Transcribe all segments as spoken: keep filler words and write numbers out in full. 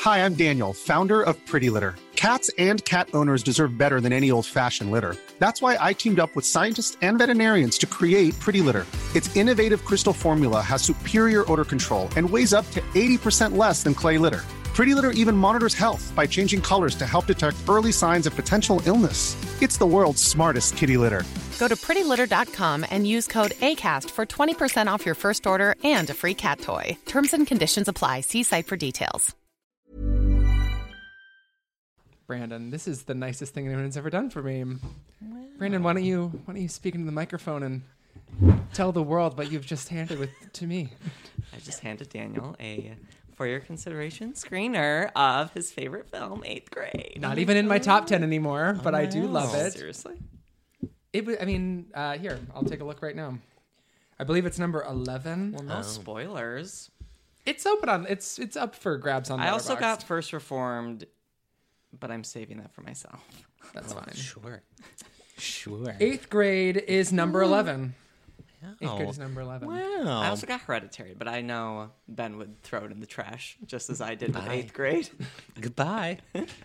Hi, I'm Daniel, founder of Pretty Litter. Cats and cat owners deserve better than any old-fashioned litter. That's why I teamed up with scientists and veterinarians to create Pretty Litter. Its innovative crystal formula has superior odor control and weighs up to eighty percent less than clay litter. Pretty Litter even monitors health by changing colors to help detect early signs of potential illness. It's the world's smartest kitty litter. Go to pretty litter dot com and use code ACAST for twenty percent off your first order and a free cat toy. Terms and conditions apply. See site for details. Brandon, this is the nicest thing anyone's ever done for me. Wow. Brandon, why don't you why don't you speak into the microphone and tell the world what you've just handed with to me? I just handed Daniel a, for your consideration, screener of his favorite film, Eighth Grade. Not even in my top ten anymore, but oh, I do love it. Seriously? It was, I mean, uh, here, I'll take a look right now. I believe it's number eleven. Well, no oh. spoilers. It's open on. It's it's up for grabs on. I also Letterboxd. got First Reformed, but I'm saving that for myself. That's oh, fine. Sure. Sure. Eighth Grade is number eleven. Oh. Eighth Grade is number eleven. Wow. I also got Hereditary, but I know Ben would throw it in the trash, just as I did with Eighth Grade. Goodbye.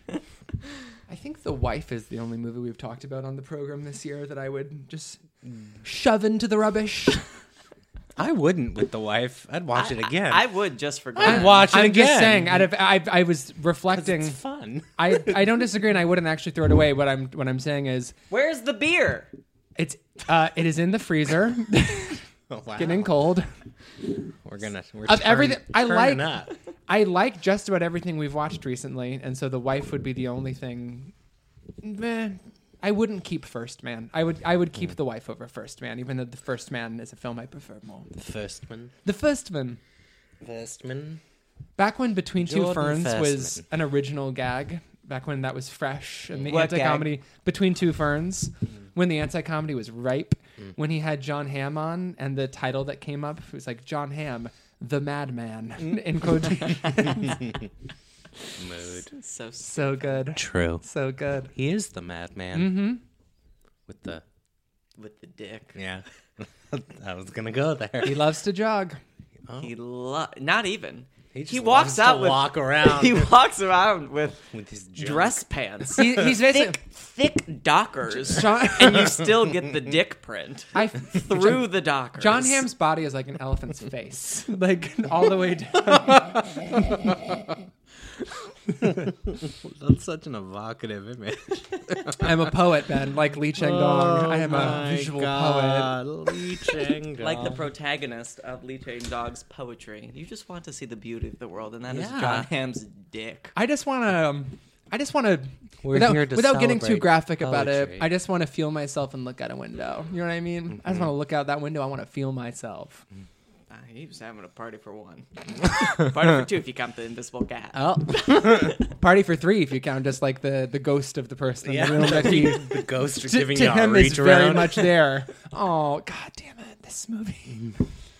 I think The Wife is the only movie we've talked about on the program this year that I would just shove into the rubbish. I wouldn't with The Wife. I'd watch I, it again. I, I would just for I'd watch it I'm again. just saying. Out of I, I was reflecting. It's fun. I, I don't disagree, and I wouldn't actually throw it away. What I'm what I'm saying is, where's the beer? it's uh, it is in the freezer, Oh, wow. getting cold. We're gonna. We're Of turn, everything, I like. turning up. I like just about everything we've watched recently, and so The Wife would be the only thing. Meh, I wouldn't keep First Man. I would I would keep The Wife over First Man, even though The First Man is a film I prefer more. The first one. The First Man. First one. Back when Between Two Jordan Ferns Firstman. was an original gag, back when that was fresh, and the What anti-comedy Between Two Ferns, mm. when the anti-comedy was ripe, mm. when he had John Hamm on, and the title that came up was like John Hamm, the Madman, mm. in quotation. Mood. So So good. True. So good. He is the madman. Mm-hmm. With the. with the dick. Yeah. I was gonna go there. He loves to jog. Oh. He lo- not even. He, just he walks loves out to with walk around. He walks around with, with his junk. dress pants. He, he's basically thick, thick Dockers, John- and you still get the dick print I, through the Dockers. John Hamm's body is like an elephant's face, like all the way down. That's such an evocative image. I'm a poet, Ben, like Lee Chang-dong. Oh I am a my visual God, poet. Lee Chang-dong. Like the protagonist of Lee Chang-dong's poetry. You just want to see the beauty of the world, and that is Yeah. John Hamm's dick. I just want to. Um, I just want to. We're Without, here to without getting too celebrate graphic about it, poetry. I just want to feel myself and look out a window. You know what I mean? Mm-hmm. I just want to look out that window. I want to feel myself. Uh, he was having a party for one. Party for two if you count the invisible cat. Oh, party for three if you count just like the, the ghost of the person Yeah. in the room that he the ghost to, giving to you a him reach is very around. much there. Oh God damn it! This movie,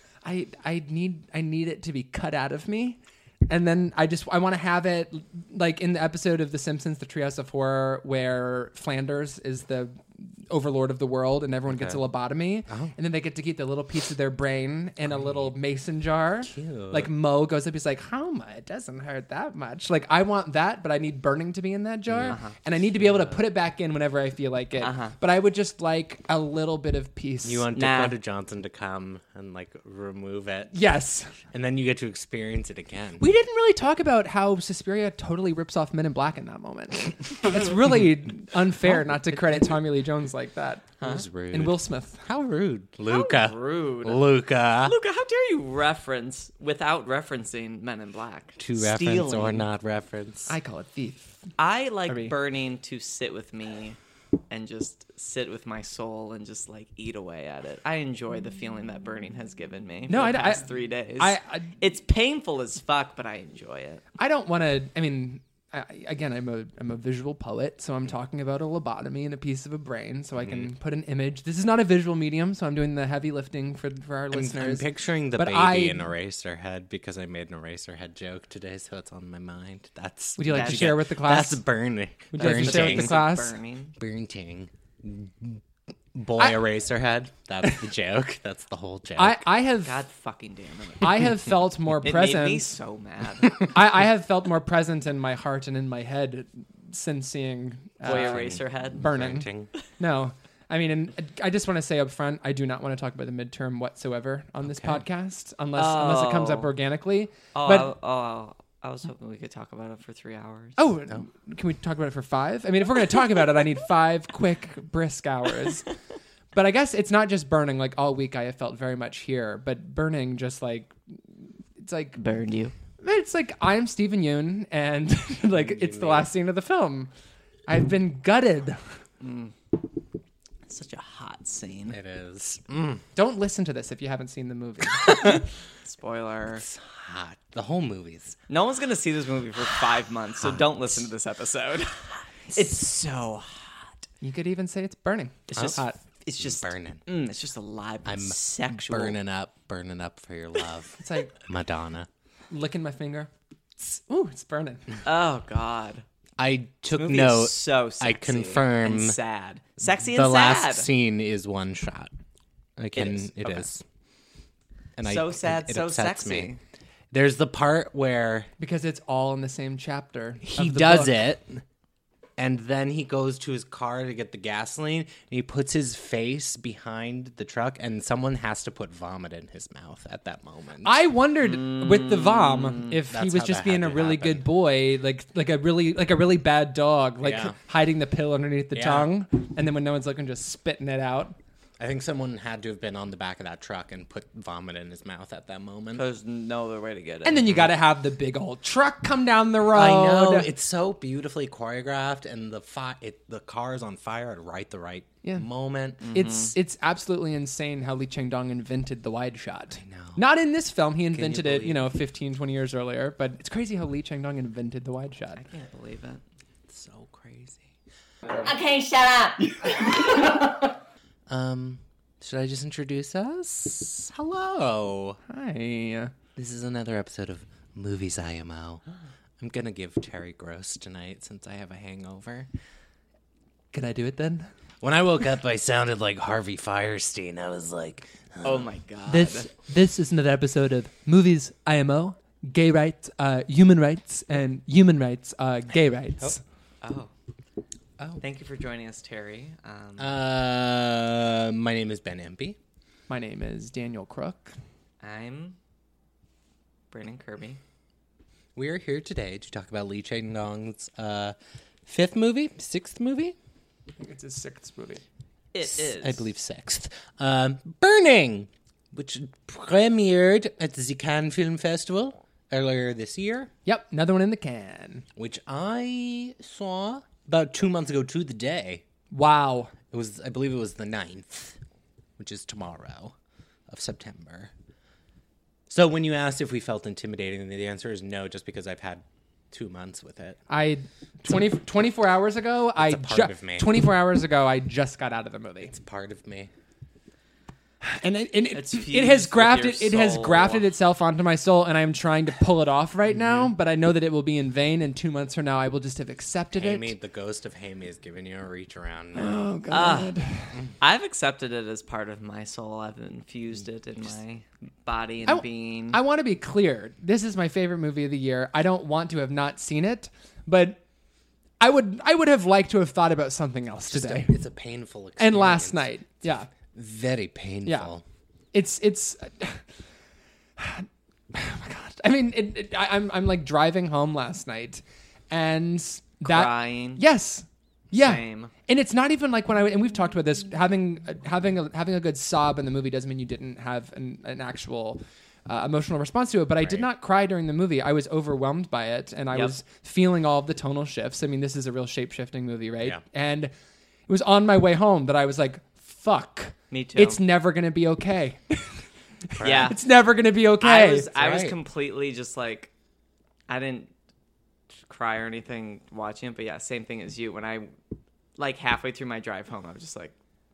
I I need I need it to be cut out of me, and then I just I want to have it like in the episode of The Simpsons, The Treehouse of Horror, where Flanders is the overlord of the world and everyone gets a lobotomy, Oh. and then they get to keep the little piece of their brain in a little mason jar. Cute. Like Mo goes up, he's like, how much? It doesn't hurt that much. Like I want that, but I need burning to be in that jar, Uh-huh. and I need to be able to put it back in whenever I feel like it. Uh-huh. But I would just like a little bit of peace. You want Nah. Dakota Johnson to come and like remove it, Yes. and then you get to experience it again. We didn't really talk about how Suspiria totally rips off Men in Black in that moment. It's really unfair not to credit Tommy Lee Jones like that. That was rude. And Will Smith. How rude, Luca. How rude. Luca. Luca, how dare you reference without referencing Men in Black? To reference Stealing. or not reference. I call it thief. I like Harvey. burning to sit with me and just sit with my soul and just like eat away at it. I enjoy the feeling that burning has given me No, for I- the I- past three days. I- I- it's painful as fuck, but I enjoy it. I don't want to, I mean, I, again, I'm a I'm a visual poet, so I'm talking about a lobotomy and a piece of a brain, so I can put an image. This is not a visual medium, so I'm doing the heavy lifting for for our I'm, listeners. I'm picturing the But baby I- in Eraserhead because I made an Eraserhead joke today, so it's on my mind. That's. Would you like That's- to share with the class? That's burning. Would you like to share with the Is it class? burning? Burning. Boy I- Eraserhead. That's the joke. That's the whole joke. I, I have God fucking damn it. I have felt more It made me present. so mad. I, I have felt more present in my heart and in my head since seeing uh, Boy Eraserhead. Burning. Ranting. No, I mean, and I just want to say up front, I do not want to talk about the midterm whatsoever on this podcast, unless unless it comes up Oh. organically. Oh, but I, oh, I was hoping we could talk about it for three hours. oh, can we talk about it for five? I mean, if we're going to talk about it, I need five quick, brisk hours. But I guess it's not just Burning. Like all week, I have felt very much here. But Burning, just like it's like Burned you. it's like I'm Stephen Yeun, and like it's the last scene of the film. I've been gutted. Such a hot scene. It is. Don't listen to this if you haven't seen the movie. Spoiler. It's hot. The whole movie's No one's gonna see this movie for five months, so don't listen to this episode. It's so hot. You could even say it's burning. It's just hot. It's just burning. Mm, it's just alive. I'm sexual. burning up, burning up for your love. It's like Madonna. licking my finger. Ooh, it's burning. Oh God. I took Movie note. is so sexy I confirm and sad. Sexy the and last sad. scene is one shot. I can. is. It is. Okay. And So I, sad, it so upsets sexy. Me. There's the part where Because it's all in the same chapter. he of the does book. it, and then he goes to his car to get the gasoline, and he puts his face behind the truck, and someone has to put vomit in his mouth at that moment. I wondered with the vom if he That's was how just that being had a to really happen. good boy, like like a really like a really bad dog, like Yeah. hiding the pill underneath the Yeah. tongue, and then when no one's looking, just spitting it out. I think someone had to have been on the back of that truck and put vomit in his mouth at that moment. There's no other way to get it. And then you got to have the big old truck come down the road. I know it's so beautifully choreographed, and the fi- it, the car is on fire at right the right Yeah. moment. It's it's absolutely insane how Lee Chang-dong invented the wide shot. I know. Not in this film. He invented it, believe you know, fifteen, twenty years earlier. But it's crazy how Lee Chang-dong invented the wide shot. I can't believe it. It's so crazy. Okay, shut up. Um, should I just introduce us? Hello. Hi. This is another episode of Movies I M O. I'm gonna give Terry Gross tonight since I have a hangover. Can I do it then? When I woke up, I sounded like Harvey Firestein. I was like, Oh my God. This this is another episode of Movies I M O, gay rights, uh, human rights, and human rights, uh, gay rights. Oh. Oh. Thank you for joining us, Terry. Um, uh, my name is Ben Empey. My name is Daniel Crook. I'm Brandon Kirby. We are here today to talk about Lee Chang-dong's uh, fifth movie, sixth movie. It's his sixth movie. It is. I believe sixth. Um, Burning, which premiered at the Cannes Film Festival earlier this year, Yep, another one in the can. which I saw about two months ago to the day. Wow. It was, I believe it was the ninth, which is tomorrow of September. So when you asked if we felt intimidating, the answer is no, just because I've had two months with it. I twenty, twenty-four hours ago, I a part of me. twenty-four hours ago, I just got out of the movie. It's part of me. And it, and it, It's it fused has with grafted your it has soul. grafted itself onto my soul, and I'm trying to pull it off right now, Mm-hmm. but I know that it will be in vain, and two months from now I will just have accepted Amy, it. the ghost of Hammy is giving you a reach around now. Oh god. I've accepted it as part of my soul. I've infused it in my body and I, being. I want to be clear. This is my favorite movie of the year. I don't want to have not seen it, but I would I would have liked to have thought about something else Just today. a, it's a painful experience. And last night. Yeah. Very painful. Yeah. It's it's. Oh my god! I mean, it, it, I, I'm I'm like driving home last night, and that Crying. yes, yeah, Same. and it's not even like when I and we've talked about this having having a, having a good sob in the movie doesn't mean you didn't have an, an actual. Uh, emotional response to it, but I did Right. not cry during the movie. I was overwhelmed by it, and I Yep. was feeling all of the tonal shifts. I mean, this is a real shape shifting movie, right? Yeah. And it was on my way home that I was like, "Fuck, Me too. it's never gonna be okay." Yeah. It's never gonna be okay. I was I was right. completely just like, I didn't cry or anything watching it, but yeah, same thing as you. When I, like halfway through my drive home, I was just like,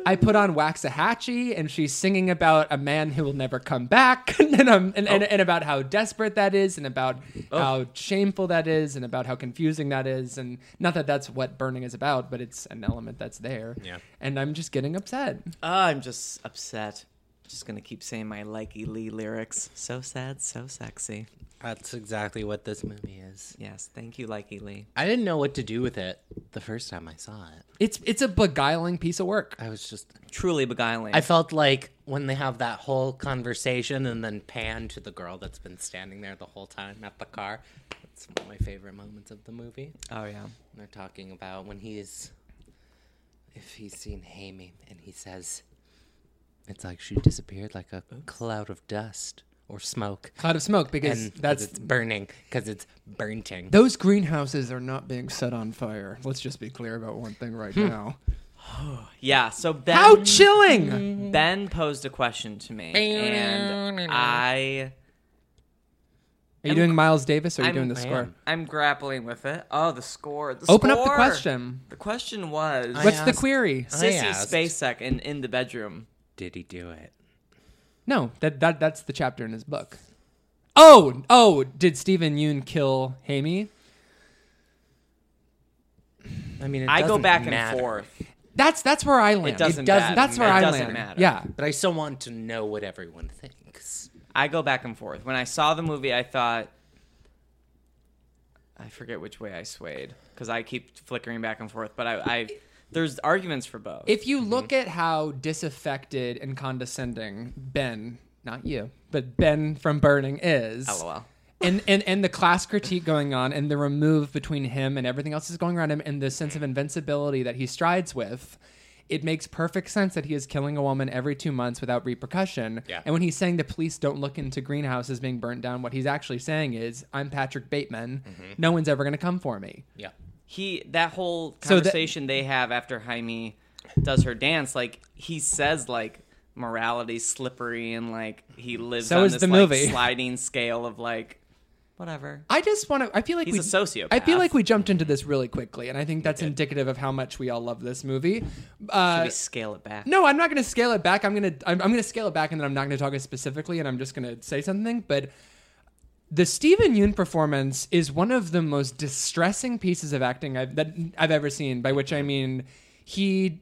I put on Waxahachie, and she's singing about a man who will never come back, and, um, and, and, and about how desperate that is, and about oh. how shameful that is, and about how confusing that is. And not that that's what burning is about, but it's an element that's there. Yeah. And I'm just getting upset. Uh, I'm just upset. Just going to keep saying my Likey Lee lyrics. So sad, so sexy. That's exactly what this movie is. Yes, thank you, Likey Lee. I didn't know what to do with it the first time I saw it. It's it's a beguiling piece of work. I was just... Truly beguiling. I felt like when they have that whole conversation and then pan to the girl that's been standing there the whole time at the car. That's one of my favorite moments of the movie. Oh, yeah. They're talking about when he's... If he's seen Amy and he says... It's like she disappeared like a Oops. cloud of dust or smoke. Cloud of smoke, because and that's it's burning, because it's burnting. Those greenhouses are not being set on fire. Let's just be clear about one thing right now. Yeah, so Ben... How chilling! Ben posed a question to me, and I... Are you doing Miles Davis, or are you I'm, doing the score? I'm grappling with it. Oh, the score. The Open score. up the question. The question was... What's asked, the query? Sissy asked, Spacek in, in the bedroom. Did he do it? No, that that that's the chapter in his book. Oh, oh, did Stephen Yeun kill Hamey? I mean, it I go doesn't back matter. and forth. That's that's where I land. It doesn't, It doesn't matter. That's where it I doesn't land. matter. Yeah. But I still want to know what everyone thinks. I go back and forth. When I saw the movie, I thought... I forget which way I swayed, because I keep flickering back and forth, but I... I there's arguments for both. If you look at how disaffected and condescending Ben, not you, but Ben from Burning is, LOL. and, and, and the class critique going on, and the remove between him and everything else is going around him, and the sense of invincibility that he strides with, it makes perfect sense that he is killing a woman every two months without repercussion. Yeah. And when he's saying the police don't look into greenhouses being burnt down, what he's actually saying is, I'm Patrick Bateman. Mm-hmm. No one's ever going to come for me. Yeah. He that whole So conversation they have after Jaime does her dance, like he says like morality's slippery and like he lives So on is this the like movie. sliding scale of like whatever. I just want to. I feel like He's we, a sociopath. I feel like we jumped into this really quickly, and I think that's indicative of how much we all love this movie. Uh, Should we scale it back? no, I'm not going to scale it back. I'm going to. I'm, I'm going to scale it back, and then I'm not going to talk specifically, and I'm just going to say something. But the Stephen Yeun performance is one of the most distressing pieces of acting I've, that I've ever seen. By which I mean, he.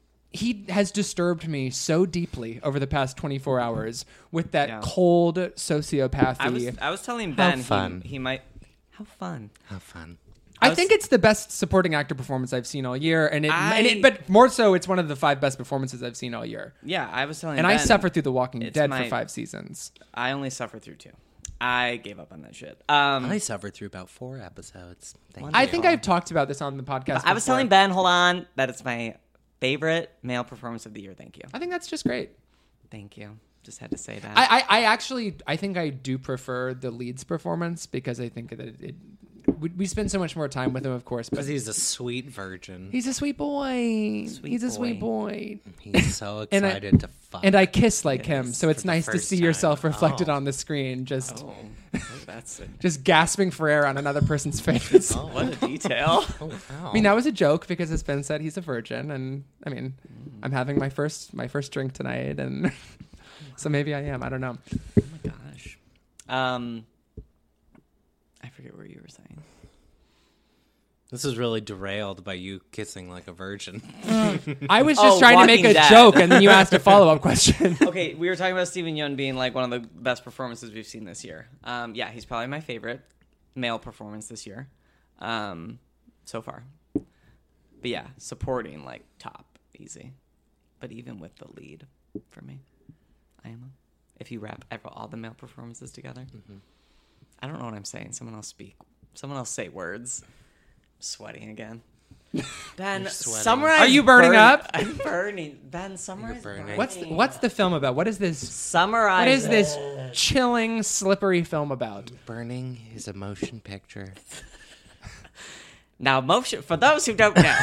He has disturbed me so deeply over the past twenty-four hours with that Yeah. cold sociopathy. I was I was telling How Ben fun. He, he might how fun. How fun. I, I was- think it's the best supporting actor performance I've seen all year, and it, I- and it, but more so, it's one of the five best performances I've seen all year. Yeah, I was telling And Ben, I suffered through The Walking it's Dead my- for five seasons. I only suffered through two. I gave up on that shit. Um, I suffered through about four episodes. Thank I you. think I've talked about this on the podcast. I was before. telling Ben, hold on, that it's my favorite male performance of the year. Thank you. I think that's just great. Thank you. Just had to say that. I, I, I actually, I think I do prefer the lead's performance because I think that it, it we, we spend so much more time with him, of course, but Because he's a sweet virgin. he's a sweet boy. Sweet he's a boy. sweet boy. He's so And I- excited to fuck. And I kiss like him, Yes, so it's for the nice to first see time. yourself reflected Oh. on the screen, just oh, that's it. just gasping for air on another person's face. Oh. What a detail. Oh, wow. I mean, that was a joke because as Ben said, he's a virgin, and I mean, I'm having my first my first drink tonight, and so maybe I am. I don't know. Oh my gosh. Um, I forget what you were saying. This is really derailed by you kissing like a virgin. I was just Oh, trying to make Walking a Dead. joke, and then you asked a follow up question. Okay, we were talking about Stephen Yeun being like one of the best performances we've seen this year. Um, yeah, he's probably my favorite male performance this year, um, so far. But yeah, supporting like top easy, but even with the lead for me, I am. A, if you wrap ever, all the male performances together, mm-hmm. I don't know what I'm saying. Someone else speak. Someone else say words. I'm sweating again. Ben, You're sweating. summarize. Are you burning burn- up? I'm burning. Ben, summarize. burning. What's the, what's the film about? What is this? Summarize. What is it. this chilling, slippery film about? Burning is a motion picture. Now, motion, for those who don't know,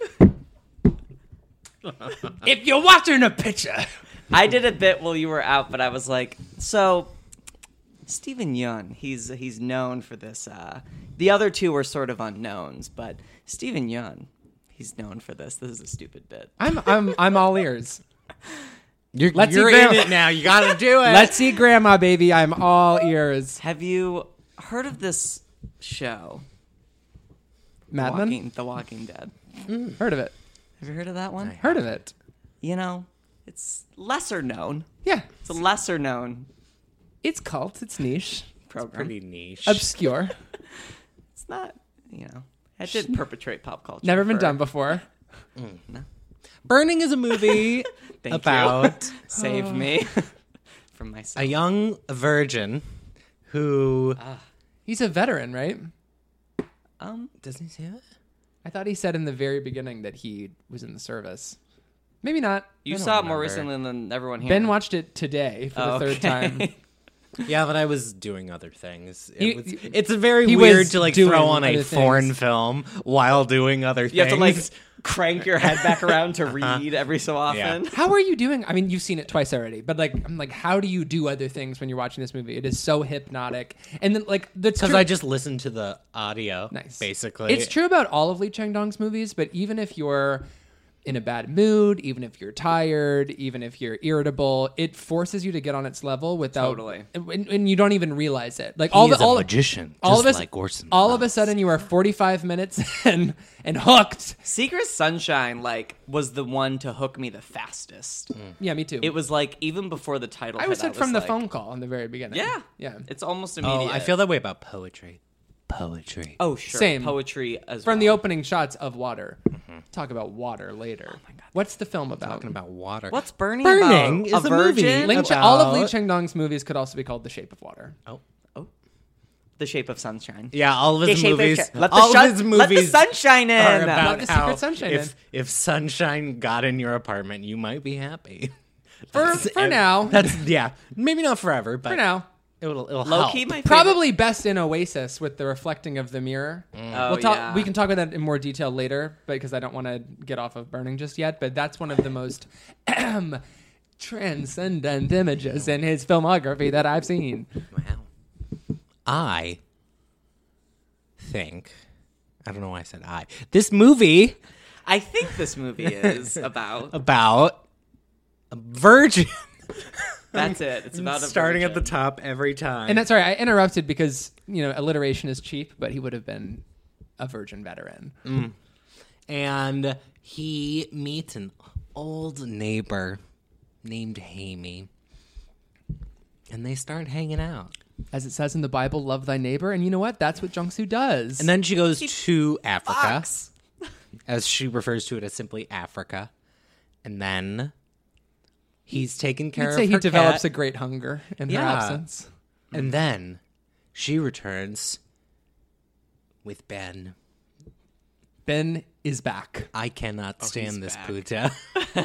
If you're watching a picture, I did a bit while you were out, but I was like, so Stephen Yeun, he's he's known for this. Uh, the other two were sort of unknowns, but Stephen Yeun, he's He's known for this. This is a stupid bit. I'm I'm I'm all ears. You're, Let's you're see in Grandma. it now. You got to do it. Let's see Grandma, baby. I'm all ears. Have you heard of this show? Mad The Men? Walking, The Walking Dead. Heard of it. Have you heard of that one? Heard of it. You know, it's lesser known. Yeah. It's a lesser known It's cult. It's niche. program. Pretty niche. Obscure. It's not, you know, it did perpetrate pop culture. Never been for- done before. Burning is a movie Thank about you. Save me from myself. a young virgin who He's a veteran, right? Um, doesn't he say that? I thought he said in the very beginning that he was in the service. Maybe not. you I don't saw it more remember. recently than everyone here. Ben watched it today for the Oh, third okay. time. Yeah, but I was doing other things. It He- was, it's very he weird was to like doing throw on a other foreign things. film while doing other things. You have to like crank your head back around to read every so often. How are you doing? I mean, you've seen it twice already, but like, I'm like, how do you do other things when you're watching this movie? It is so hypnotic, and then like the because I just listened to the audio. Nice. Basically, It's true about all of Lee Chang-dong's movies, but even if you're in a bad mood, even if you're tired, even if you're irritable, it forces you to get on its level without Totally. and, and you don't even realize it. Like all He the is a all magician, all just of us, like Orson all of a Welles. sudden you are forty-five minutes and and hooked. Secret Sunshine like was the one to hook me the fastest. Yeah, me too. It was like even before the title. I hit, was hooked from was the like, phone call in the very beginning. Yeah, yeah. It's almost immediate. Oh, I feel that way about poetry. Poetry. Oh, sure. Same. Poetry as From well. the opening shots of Water. Talk about water later. Oh my god, what's the film about? Talking about water. What's Burning, Burning about? is a a movie. virgin? Ling about- Ch- all of Lee Chang-dong's movies could also be called The Shape of Water. Oh. Oh, The Shape of Sunshine. Yeah, all of his The Shape of movies. Sun- Let the all shun- of his let the movies sunshine in. are about Let the how secret sunshine if if sunshine got in your apartment, you might be happy. For That's for ev- now, That's yeah, maybe not forever, but for now. it'll it'll Low help. key, my favorite. Probably best in Oasis with the reflecting of the mirror. Oh, we'll talk. yeah. We can talk about that in more detail later, but because I don't want to get off of Burning just yet. But that's one of the most transcendent images in his filmography that I've seen. Wow. I think I don't know why I said I. This movie I think this movie is about. about a virgin. That's it. It's about a starting at the virgin. top every time. And that's sorry, I interrupted because you know alliteration is cheap, but he would have been a virgin veteran. and he meets an old neighbor named Hamey. And they start hanging out. As it says in the Bible, love thy neighbor. And you know what? That's what Jung-soo does. And then she goes to Africa, Fucks. as she refers to it as simply Africa. And then he's taken care You'd of say he her develops cat. a great hunger in her Yeah. absence. And then she returns with Ben. Ben is back. I cannot he's stand this back. puta.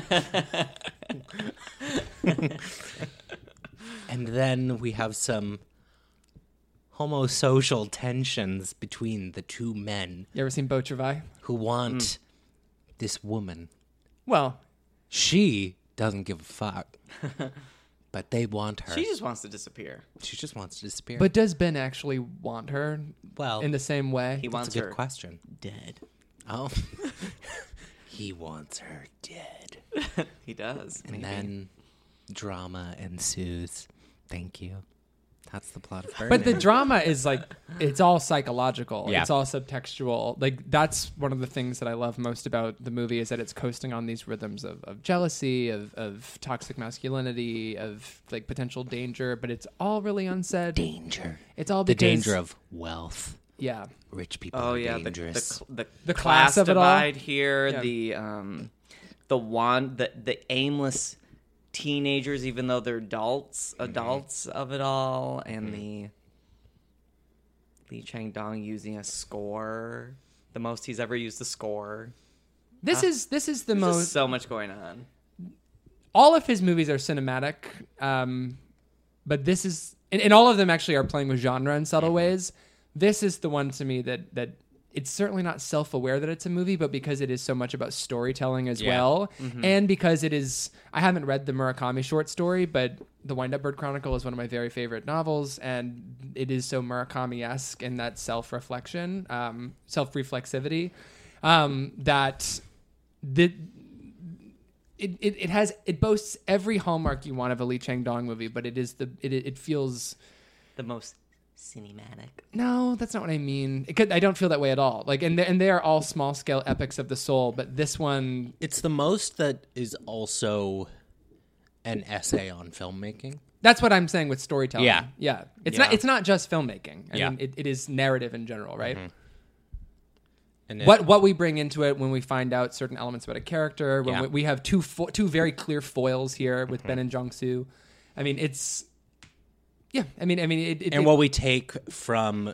And then we have some homosocial tensions between the two men You ever seen Beau Travail? who want this woman. Well, She doesn't give a fuck. But they want her. She just wants to disappear. She just wants to disappear. but does Ben actually want her well, in the same way? He that's wants a good her question. dead. Oh. He wants her dead. He does. And then drama ensues. Thank you. That's the plot of Burning. But the drama is like, it's all psychological. Yeah. It's all subtextual. Like, that's one of the things that I love most about the movie is that it's coasting on these rhythms of, of jealousy, of, of toxic masculinity, of like potential danger, but it's all really unsaid. danger. It's all The because, danger of wealth. yeah. Rich people Oh are yeah, the, the dangerous. cl- the, The class, class of it all. divide here, Yeah. the um, the one, the the aimless teenagers, even though they're adults, adults of it all, and the Lee Chang-dong using a score, the most he's ever used a score. This is this is the There's most just so much going on. all of his movies are cinematic, um, but this is, and, and all of them actually are playing with genre in subtle ways. This is the one to me that that it's certainly not self-aware that it's a movie, but because it is so much about storytelling as Yeah. well, and because it is, I haven't read the Murakami short story, but The Wind-Up Bird Chronicle is one of my very favorite novels, and it is so Murakami-esque in that self-reflection, um, self-reflexivity, um, that the it, it it has it boasts every hallmark you want of a Lee Chang-dong movie, but it is the it it feels The most cinematic. no, that's not what I mean. It could, I don't feel that way at all. Like, and they, and they are all small scale epics of the soul, but this one, It's the most that is also an essay on filmmaking. that's what I'm saying with storytelling. Yeah. yeah. It's Yeah. not it's not just filmmaking. I Yeah. mean, it, it is narrative in general, right? And it- What what we bring into it when we find out certain elements about a character, when Yeah. we, we have two fo- two very clear foils here with Ben and Jong-soo. I mean, it's yeah. I mean, I mean, it, it, and it- what we take from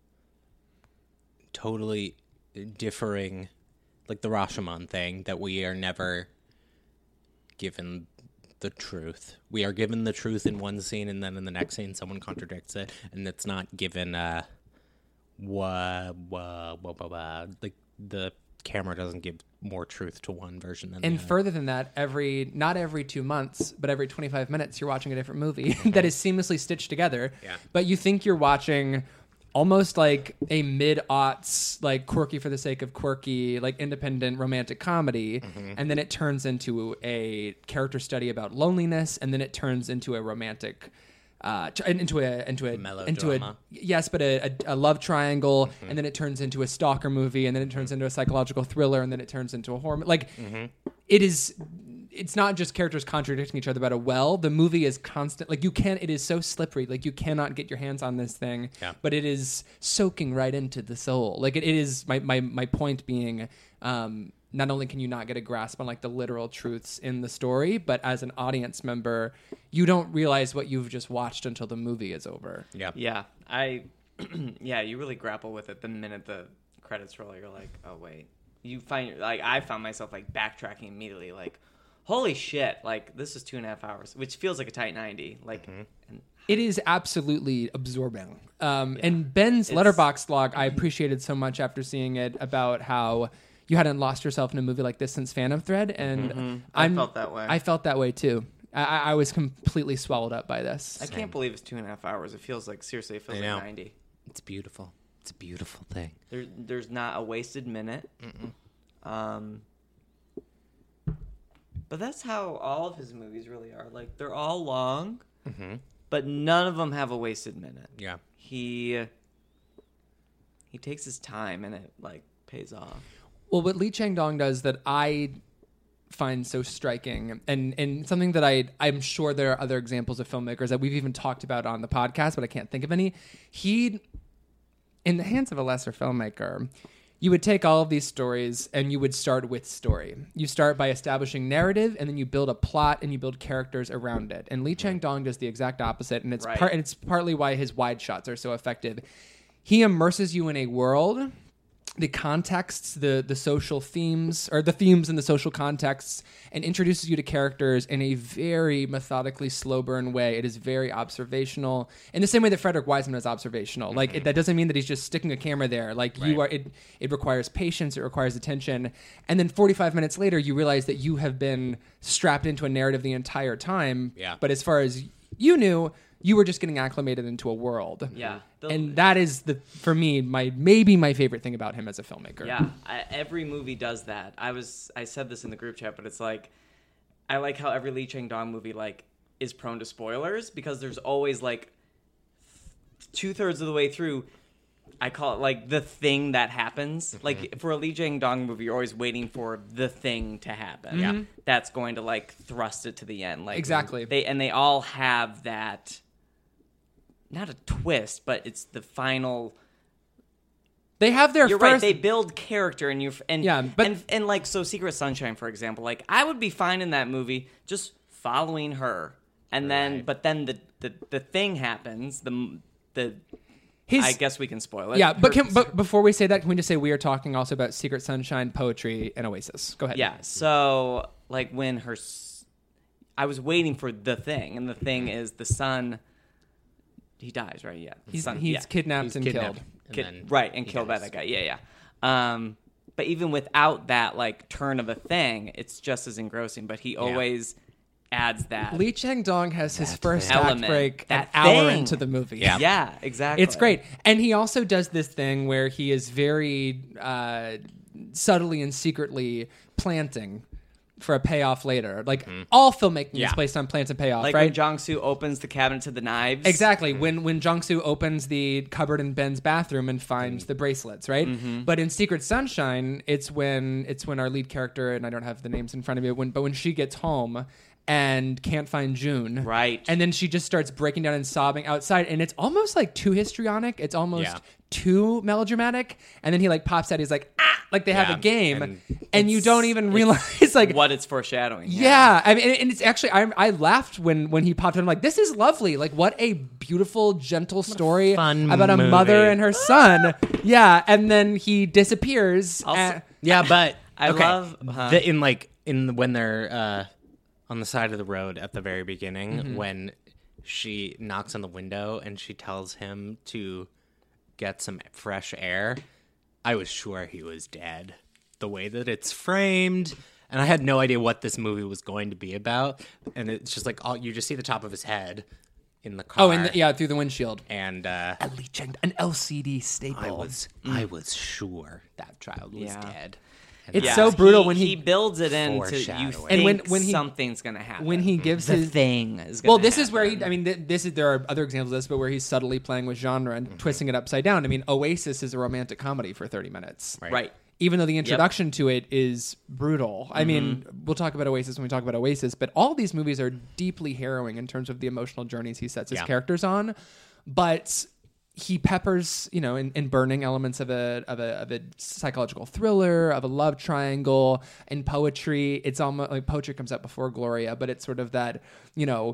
totally differing, like the Rashomon thing, that we are never given the truth. We are given the truth in one scene, and then in the next scene, someone contradicts it, and it's not given. Uh, wha, wha, wha, wha, wha. Like the camera doesn't give more truth to one version than and the other. further than that, every not every two months, but every twenty-five minutes, you're watching a different movie that is seamlessly stitched together. Yeah. But you think you're watching almost like a mid-aughts, like quirky for the sake of quirky, like independent romantic comedy, and then it turns into a character study about loneliness, and then it turns into a romantic. Uh, tr- into a into a into a Melodrama. yes, but a, a, a love triangle, and then it turns into a stalker movie, and then it turns into a psychological thriller, and then it turns into a horror. Like it is, it's not just characters contradicting each other about a well. The movie is constant. Like you can, it is so slippery. Like you cannot get your hands on this thing. Yeah. But it is soaking right into the soul. Like it, it is. My my my point being. Um, not only can you not get a grasp on like the literal truths in the story, but as an audience member, you don't realize what you've just watched until the movie is over. Yeah. Yeah, I, yeah, you really grapple with it the minute the credits roll. You're like, oh wait, you find like I found myself like backtracking immediately, like, holy shit, like this is two and a half hours, which feels like a tight ninety, like. And, It is absolutely absorbing. Um, And Ben's Letterboxd log, I appreciated so much after seeing it about how you hadn't lost yourself in a movie like this since Phantom Thread, and I I'm- felt that way. I felt that way too. I, I was completely swallowed up by this. I can't believe it's two and a half hours. It feels like seriously, it feels I like know. ninety. It's beautiful. It's a beautiful thing. There, there's not a wasted minute. Um, but that's how all of his movies really are. Like they're all long, but none of them have a wasted minute. Yeah. He he takes his time, and it like pays off. Well, what Lee Chang-dong does that I find so striking, and, and something that I, I'm sure there are other examples of filmmakers that we've even talked about on the podcast, but I can't think of any. He, in the hands of a lesser filmmaker, you would take all of these stories and you would start with story. You start by establishing narrative, and then you build a plot and you build characters around it. And Lee Chang-dong does the exact opposite, and it's Right. part and it's partly why his wide shots are so effective. He immerses you in a world, the contexts, the the social themes, or the themes in the social contexts, and introduces you to characters in a very methodically slow burn way. It is very observational, in the same way that Frederick Wiseman is observational. Like it, that doesn't mean that he's just sticking a camera there. Like you are, it it requires patience, it requires attention, and then forty-five minutes later, you realize that you have been strapped into a narrative the entire time. Yeah. But as far as you knew, you were just getting acclimated into a world. Yeah. The- And that is the for me my maybe my favorite thing about him as a filmmaker. Yeah, I, every movie does that. I was I said this in the group chat, but it's like I like how every Lee Chang-dong movie like is prone to spoilers because there's always like two thirds of the way through. I call it like the thing that happens. Like for a Lee Chang-dong movie, you're always waiting for the thing to happen. Yeah. That's going to like thrust it to the end. Like Exactly. They and they all have that. Not a twist, but it's the final. They have their You're first right. They build character, and you and Yeah, but- and, and like so, Secret Sunshine, for example. Like I would be fine in that movie, just following her, and then Right. but then the, the the thing happens. The the his, I guess we can spoil it. Yeah, but Her- can, but before we say that, can we just say we are talking also about Secret Sunshine, poetry, and Oasis? Go ahead. yeah. So like when her, s- I was waiting for the thing, and the thing is the son. He dies, right? Yeah, the He's son- he's yeah. kidnapped He's and kidnapped. killed. And Kid- then right, and he killed by dies. that guy. Yeah, yeah. Um, but even without that like turn of a thing, it's just as engrossing. But he always adds that. Lee Chang-dong has his That first thing. act Element. break an That hour thing. into the movie. Yeah. Yeah, exactly. It's great. And he also does this thing where he is very uh, subtly and secretly planting for a payoff later. Like all filmmaking Yeah. is based on plants and payoff, Like right? when Jong-soo opens the cabinet to the knives. Exactly. When when Jong-soo opens the cupboard in Ben's bathroom and finds the bracelets, right? But in Secret Sunshine, it's when it's when our lead character, and I don't have the names in front of me, when but when she gets home and can't find June. Right. And then she just starts breaking down and sobbing outside, and it's almost like too histrionic. It's almost Yeah. too melodramatic. And then he like pops out, he's like, ah, like they have Yeah, a game, and and, you don't even realize like what it's foreshadowing. yeah, I mean, and and it's actually I, I laughed when when he popped in. I'm like, this is lovely. Like, what a beautiful, gentle story fun about a movie. mother and her son. Yeah, and then he disappears. Also- and- Yeah, but I okay. love- huh? the, in like in when they're uh, on the side of the road at the very beginning Mm-hmm. when she knocks on the window and she tells him to get some fresh air. I was sure he was dead. The way that it's framed, and I had no idea what this movie was going to be about. And it's just like all you just see the top of his head in the car. oh, and the, yeah, through the windshield. and uh, A legend, an L C D staple. I was I was sure that child was Yeah. dead. And It's Yeah. so brutal he, when he- he builds it into you Foreshadowing. think And when- when he- something's gonna happen. when he gives the his thing is gonna well, this is where he. happen. I mean, th- this is there are other examples of this, but where he's subtly playing with genre and twisting it upside down. I mean, Oasis is a romantic comedy for thirty minutes. right. Even though the introduction to it is brutal. I mean, we'll talk about Oasis when we talk about Oasis, but all these movies are deeply harrowing in terms of the emotional journeys he sets his Yeah. characters on. But he peppers, you know, in, in Burning elements of a, of a of a psychological thriller, of a love triangle. In Poetry, it's almost like Poetry comes out before Gloria, but it's sort of that, you know,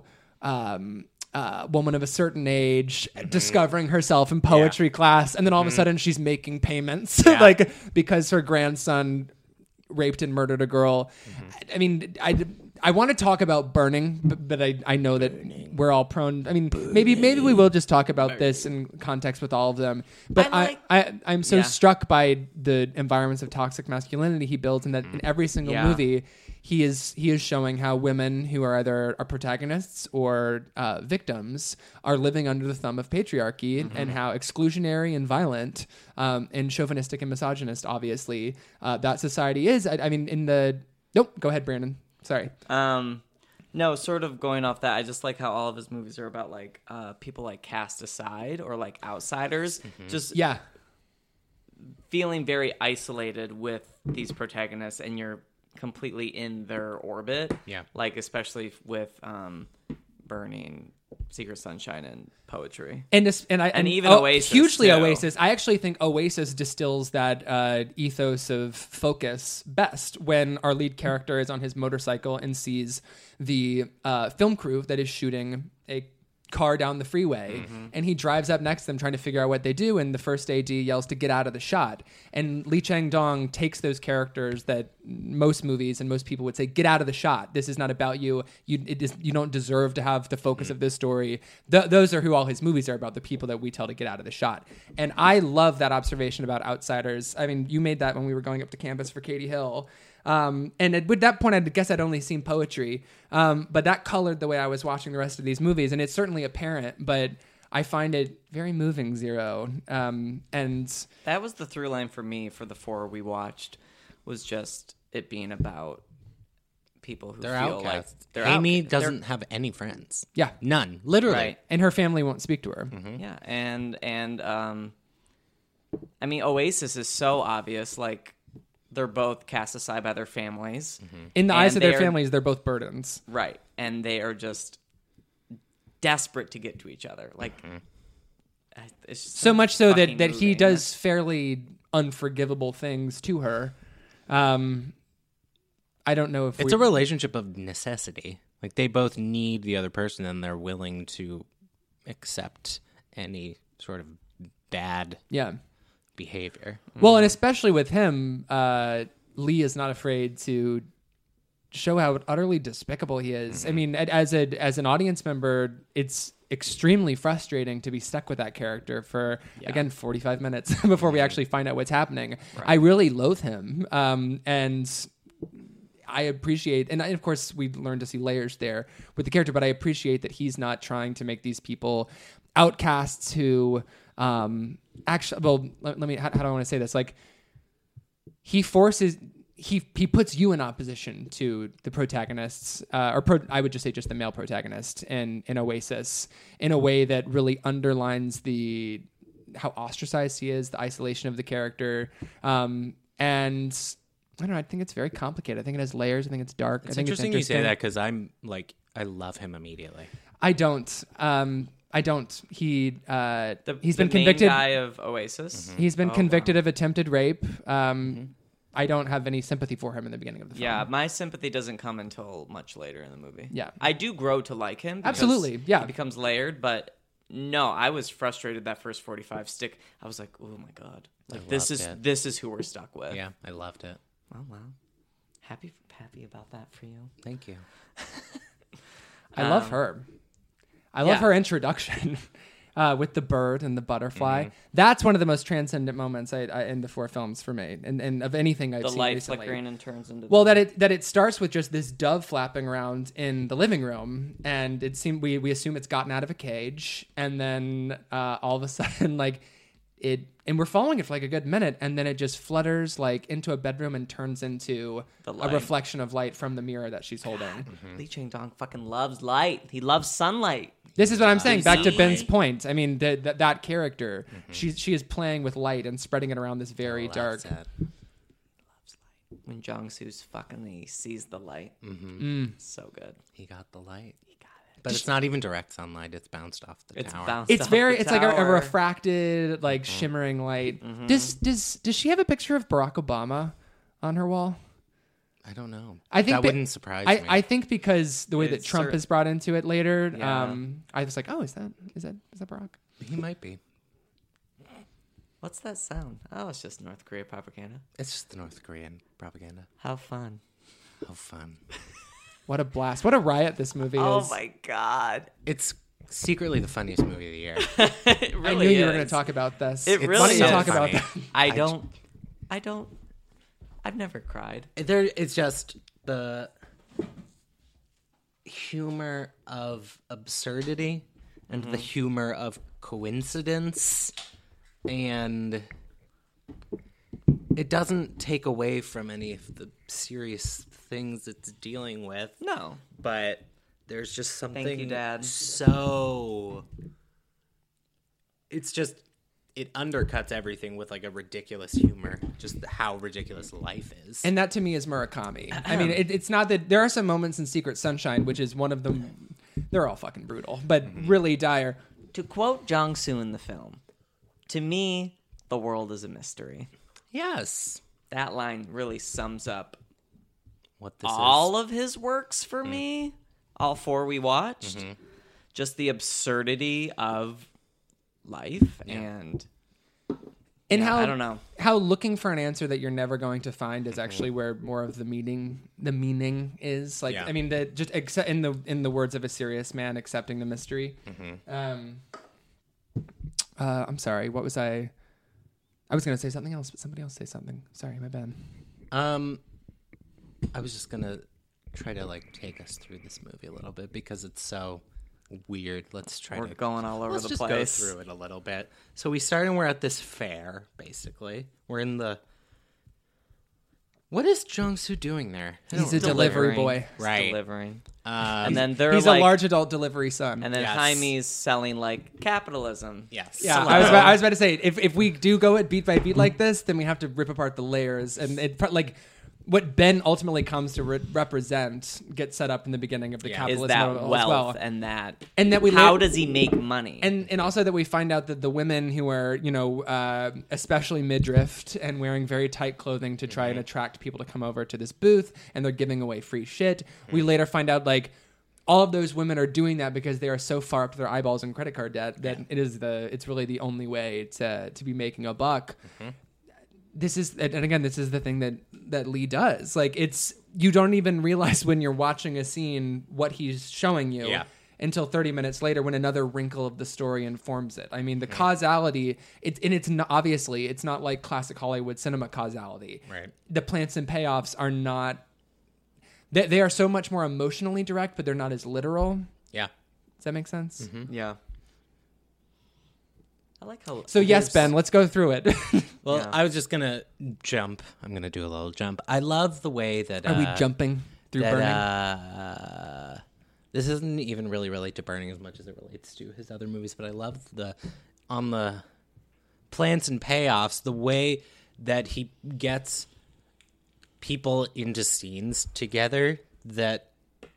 um, uh, woman of a certain age discovering herself in poetry class, and then all of a sudden she's making payments like because her grandson raped and murdered a girl. I mean, I, I want to talk about Burning, but, but I, I know that we're all prone. I mean, maybe maybe we will just talk about this in context with all of them. But I I, like- I, I am so Yeah. struck by the environments of toxic masculinity he builds, and that in every single Yeah. movie he is he is showing how women who are either are protagonists or uh, victims are living under the thumb of patriarchy, Mm-hmm. and how exclusionary and violent um, and chauvinistic and misogynist, obviously, uh, that society is. I, I mean, in the nope. Go ahead, Brandon. Sorry. Um, no, sort of going off that, I just like how all of his movies are about like uh, people like cast aside or like outsiders, just Yeah. feeling very isolated with these protagonists, and you're completely in their orbit. Yeah. Like especially with um, Burning, Secret Sunshine, and Poetry. And this, and I And even oh, Oasis, hugely too. Oasis. I actually think Oasis distills that uh, ethos of focus best when our lead character is on his motorcycle and sees the uh, film crew that is shooting a car down the freeway, Mm-hmm. and he drives up next to them trying to figure out what they do, and the first A D yells to get out of the shot, and Lee Chang-dong takes those characters that most movies and most people would say, get out of the shot, this is not about you, you it is, you don't deserve to have the focus of this story. Th- those are who all his movies are about, the people that we tell to get out of the shot. And I love that observation about outsiders. I mean, you made that when we were going up to campus for Katie Hill. Um, and at that point, I guess I'd only seen Poetry, um, but that colored the way I was watching the rest of these movies, and it's certainly apparent, but I find it very moving, Zero. Um, and That was the through line for me for the four we watched, was just it being about people who they're feel outcasts. like they're Amy outca- they're- doesn't have any friends. yeah, None. Literally. Right. and her family won't speak to her. Yeah, and and um, I mean Oasis is so obvious. Like they're both cast aside by their families, In the And eyes of their they're- families, they're both burdens. right? And they are just desperate to get to each other. Like it's just So a much so that, fucking that he moving. does fairly unforgivable things to her. Um, I don't know if It's we, a relationship of necessity. Like they both need the other person and they're willing to accept any sort of bad yeah. behavior. Well, and especially with him, uh, Lee is not afraid to show how utterly despicable he is. I mean, a- as a as an audience member, it's extremely frustrating to be stuck with that character for again forty-five minutes before we actually find out what's happening. I really loathe him, um, and I appreciate, and I, of course we learn to see layers there with the character, but I appreciate that he's not trying to make these people outcasts who um, actually. Well, let, let me. How, how do I want to say this? Like he forces. he he puts you in opposition to the protagonists, uh, or pro, I would just say just the male protagonist in in Oasis, in a way that really underlines the how ostracized he is, the isolation of the character, um, and I don't know. I think it's very complicated. I think it has layers. I think it's dark. It's I think interesting, it's interesting you say that because I'm like I love him immediately. I don't. Um, I don't. He uh, The, he's the been convicted. main guy of Oasis. He's been Oh, convicted wow. of attempted rape. Um, I don't have any sympathy for him in the beginning of the film. Yeah, my sympathy doesn't come until much later in the movie. Yeah. I do grow to like him. because Absolutely, yeah. He becomes layered, but no, I was frustrated that first forty-five stick. I was like, oh my God. Like this loved is it. this is who we're stuck with. Yeah, I loved it. Oh wow. Happy happy about that for you. Thank you. I love Um, her. I love yeah. her introduction uh, with the bird and the butterfly. Mm-hmm. That's one of the most transcendent moments I, I, in the four films for me, and, and of anything I've The seen light recently. flickering and turns into Well, the, that it that it starts with just this dove flapping around in the living room, and it seemed we we assume it's gotten out of a cage, and then uh, all of a sudden, like it, and we're following it for like a good minute, and then it just flutters like into a bedroom and turns into The a light. reflection of light from the mirror that she's holding. Lee Chang Dong fucking loves light. He loves sunlight. This is what I'm saying. Back to See? Ben's point. I mean, the, the, that character, she she is playing with light and spreading it around this very Oh, dark. that's it. When Jong Soo's fucking he sees the light. Mm. So good. He got the light. He got it. But it's not even direct sunlight. It's bounced off the It's tower. bounced It's off very. the It's like a, a tower. refracted, like shimmering light. Does does does she have a picture of Barack Obama on her wall? I don't know. I think that be- wouldn't surprise I, me. I think because the way that It's Trump cer- is brought into it later, Yeah. um, I was like, oh, is that is that is that Barack? he might be. What's that sound? Oh, it's just North Korea propaganda. It's just the North Korean propaganda. How fun. How fun. What a blast! What a riot this movie Oh is! my God. It's secretly the funniest movie of the year. It I really knew you were is. going to talk about this. It Why really don't you is. talk about funny. that? I I don't. I don't. I've never cried. There, it's just the humor of absurdity and the humor of coincidence, and it doesn't take away from any of the serious things it's dealing with. No. But there's just something you, Dad. so it's just it undercuts everything with like a ridiculous humor, just how ridiculous life is. And that to me is Murakami. I mean, it, it's not that there are some moments in Secret Sunshine, which is one of them. They're all fucking brutal, but really dire. To quote Jong Soo in the film, to me, the world is a mystery. Yes, That line really sums up what this all is. of his works for me. All four we watched. Just the absurdity of life and And Yeah, how I don't know. how looking for an answer that you're never going to find is actually where more of the meaning the meaning is. Like Yeah. I mean, the just accept, in the in the words of a serious man, accepting the mystery. Um, uh, I'm sorry. What was I? I was going to say something else, but somebody else say something. Sorry, my bad. Um, I was just gonna try to like take us through this movie a little bit because it's so weird. Let's try we're to going all over Let's the just place. go through it a little bit. So we start and we're at this fair, basically. We're in the. What is Jong Soo doing there? I He's don't a know. delivery Delivering. boy. He's Right. delivering. Um, And then they're He's like, a large adult delivery son. and then Yes. Jaime's selling like capitalism. yes, yeah, So- I was about, I was about to say if if we do go it beat by beat like this, then we have to rip apart the layers and it pro- like what Ben ultimately comes to re- represent gets set up in the beginning of the Yeah. capitalism Is that as wealth well. and that And that we how live- does he make money? And and also that we find out that the women who are, you know, uh, especially midriffed and wearing very tight clothing to try and attract people to come over to this booth, and they're giving away free shit. We later find out like all of those women are doing that because they are so far up to their eyeballs in credit card debt that it is the it's really the only way to to be making a buck. This is and again this is the thing that that Lee does. Like it's you don't even realize when you're watching a scene what he's showing you. Yeah. Until thirty minutes later when another wrinkle of the story informs it. I mean, the causality, it's, and it's not, obviously, it's not like classic Hollywood cinema causality. Right. The plants and payoffs are not, they, they are so much more emotionally direct, but they're not as literal. yeah. Does that make sense? yeah. I like how. So yes, there's- Ben, let's go through it. Well, Yeah. I was just gonna jump. I'm gonna do a little jump. I love the way that. Are we uh, jumping through that, Burning? Uh, this doesn't even really relate to Burning as much as it relates to his other movies, but I love the on the plans and payoffs, the way that he gets people into scenes together that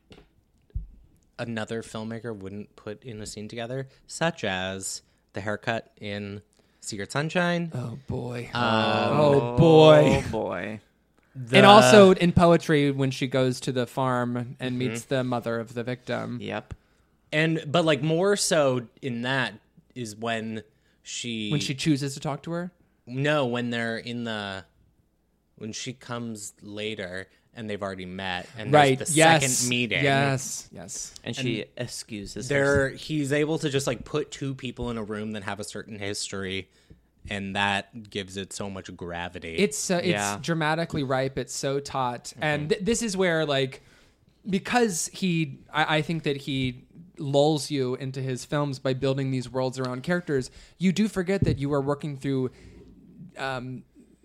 another filmmaker wouldn't put in a scene together, such as the haircut in Secret Sunshine. Oh boy. Um, oh boy. Oh boy. And also in Poetry, when she goes to the farm and Mm-hmm. meets the mother of the victim. Yep. And but like more so in that is when she When she chooses to talk to her. no when they're in the when she comes later and they've already met and Right. there's the yes. second meeting. Yes. Yes. And she excuses. herself. There he's able to just like put two people in a room that have a certain history, and that gives it so much gravity. It's uh, it's Yeah. dramatically ripe. It's so taut, and th- this is where like because he, I, I think that he lulls you into his films by building these worlds around characters. You do forget that you are working through um,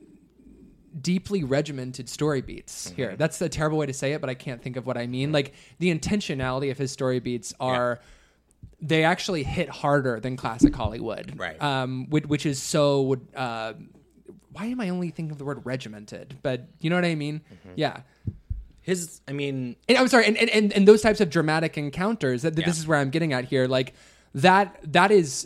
deeply regimented story beats here. That's a terrible way to say it, but I can't think of what I mean. Like the intentionality of his story beats are. They actually hit harder than classic Hollywood, Right. Um, which, which is so. Uh, why am I only thinking of the word regimented? But you know what I mean? Yeah. his I mean And, I'm sorry, and, and, and, and those types of dramatic encounters. That Yeah. This is where I'm getting at here. Like that. That is.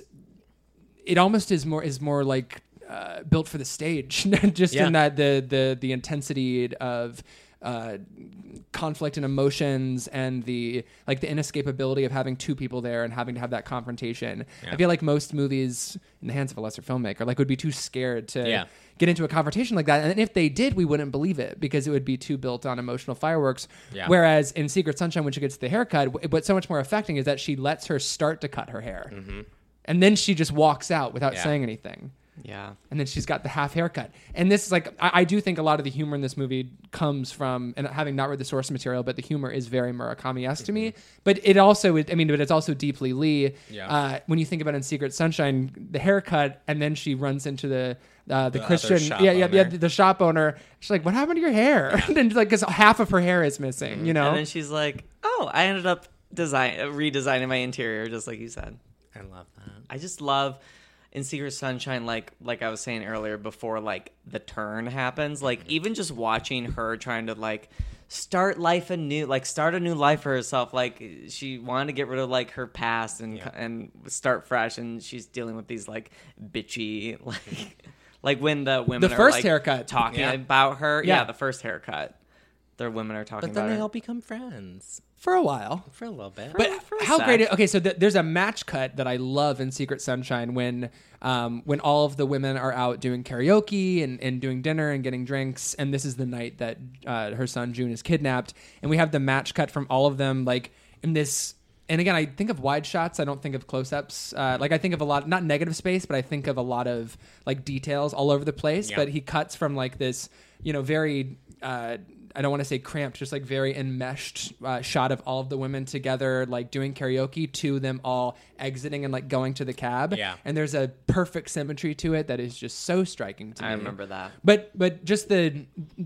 It almost is more is more like uh, built for the stage, just Yeah. in that the the the intensity of. Uh, conflict and emotions and the like the inescapability of having two people there and having to have that confrontation. Yeah. I feel like most movies in the hands of a lesser filmmaker like would be too scared to Yeah. get into a confrontation like that, and if they did, we wouldn't believe it because it would be too built on emotional fireworks. Yeah. Whereas in Secret Sunshine, when she gets the haircut, w- what's so much more affecting is that she lets her start to cut her hair, and then she just walks out without Yeah. saying anything. Yeah. And then she's got the half haircut. And this is like, I, I do think a lot of the humor in this movie comes from, and having not read the source material, but the humor is very Murakami-esque to me. But it also, is, I mean, but it's also deeply Lee. Yeah. Uh, when you think about it in Secret Sunshine, the haircut, and then she runs into the uh, the, The Christian, other shop yeah, yeah, yeah, owner. the, the shop owner. She's like, "What happened to your hair?" and like, because half of her hair is missing, you know. And then she's like, "Oh, I ended up design redesigning my interior, just like you said." I love that. I just love in Secret Sunshine, like like I was saying earlier, before like the turn happens, like even just watching her trying to like start life anew, like start a new life for herself. Like she wanted to get rid of like her past and Yeah. and start fresh, and she's dealing with these like bitchy like like when the women The are, first like, haircut. talking Yeah. about her. Yeah. Yeah. the first haircut. The women are talking But then about they her. all become friends For a while. for a little bit. But for a how sec. great! It, okay, so th- there's a match cut that I love in Secret Sunshine when um, when all of the women are out doing karaoke and, and doing dinner and getting drinks, and this is the night that uh, her son June is kidnapped, and we have the match cut from all of them like in this. And again, I think of wide shots. I don't think of close-ups. Uh, like I think of a lot, not negative space, but I think of a lot of like details all over the place. Yeah. But he cuts from like this, you know, very. Uh, I don't want to say cramped, just like very enmeshed uh, shot of all of the women together, like doing karaoke, to them all exiting and like going to the cab. Yeah. And there's a perfect symmetry to it that is just so striking to I me. remember that. But but just the,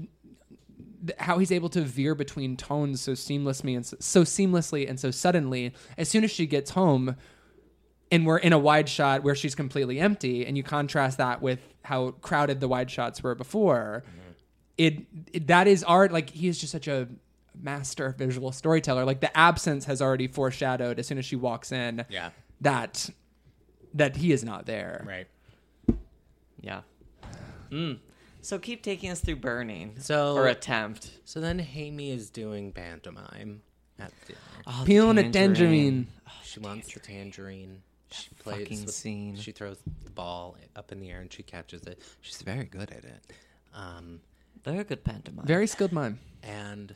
the how he's able to veer between tones so seamlessly and so, so seamlessly and so suddenly. As soon as she gets home, and we're in a wide shot where she's completely empty, and you contrast that with how crowded the wide shots were before. It, it that is art. Like he is just such a master visual storyteller. Like the absence has already foreshadowed as soon as she walks in. Yeah. That that he is not there. Right. Yeah. Mm. So keep taking us through Burning. So- or Attempt. So then Hamey is doing pantomime at dinner. Oh, Peeling a tangerine. she wants the tangerine. She plays fucking with- scene. She throws the ball up in the air and she catches it. She's very good at it. Um, They're a good pantomime. Very skilled mime. and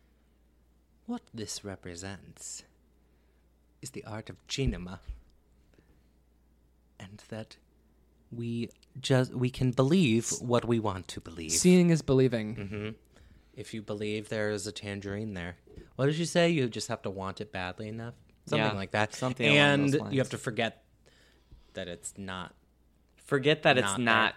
what this represents is the art of cinema, and that we just we can believe what we want to believe. Seeing is believing. Mm-hmm. If you believe there is a tangerine there, what did you say? You just have to want it badly enough, something Yeah, like that. something along and those lines. you have to forget that it's not Forget that it's Not not.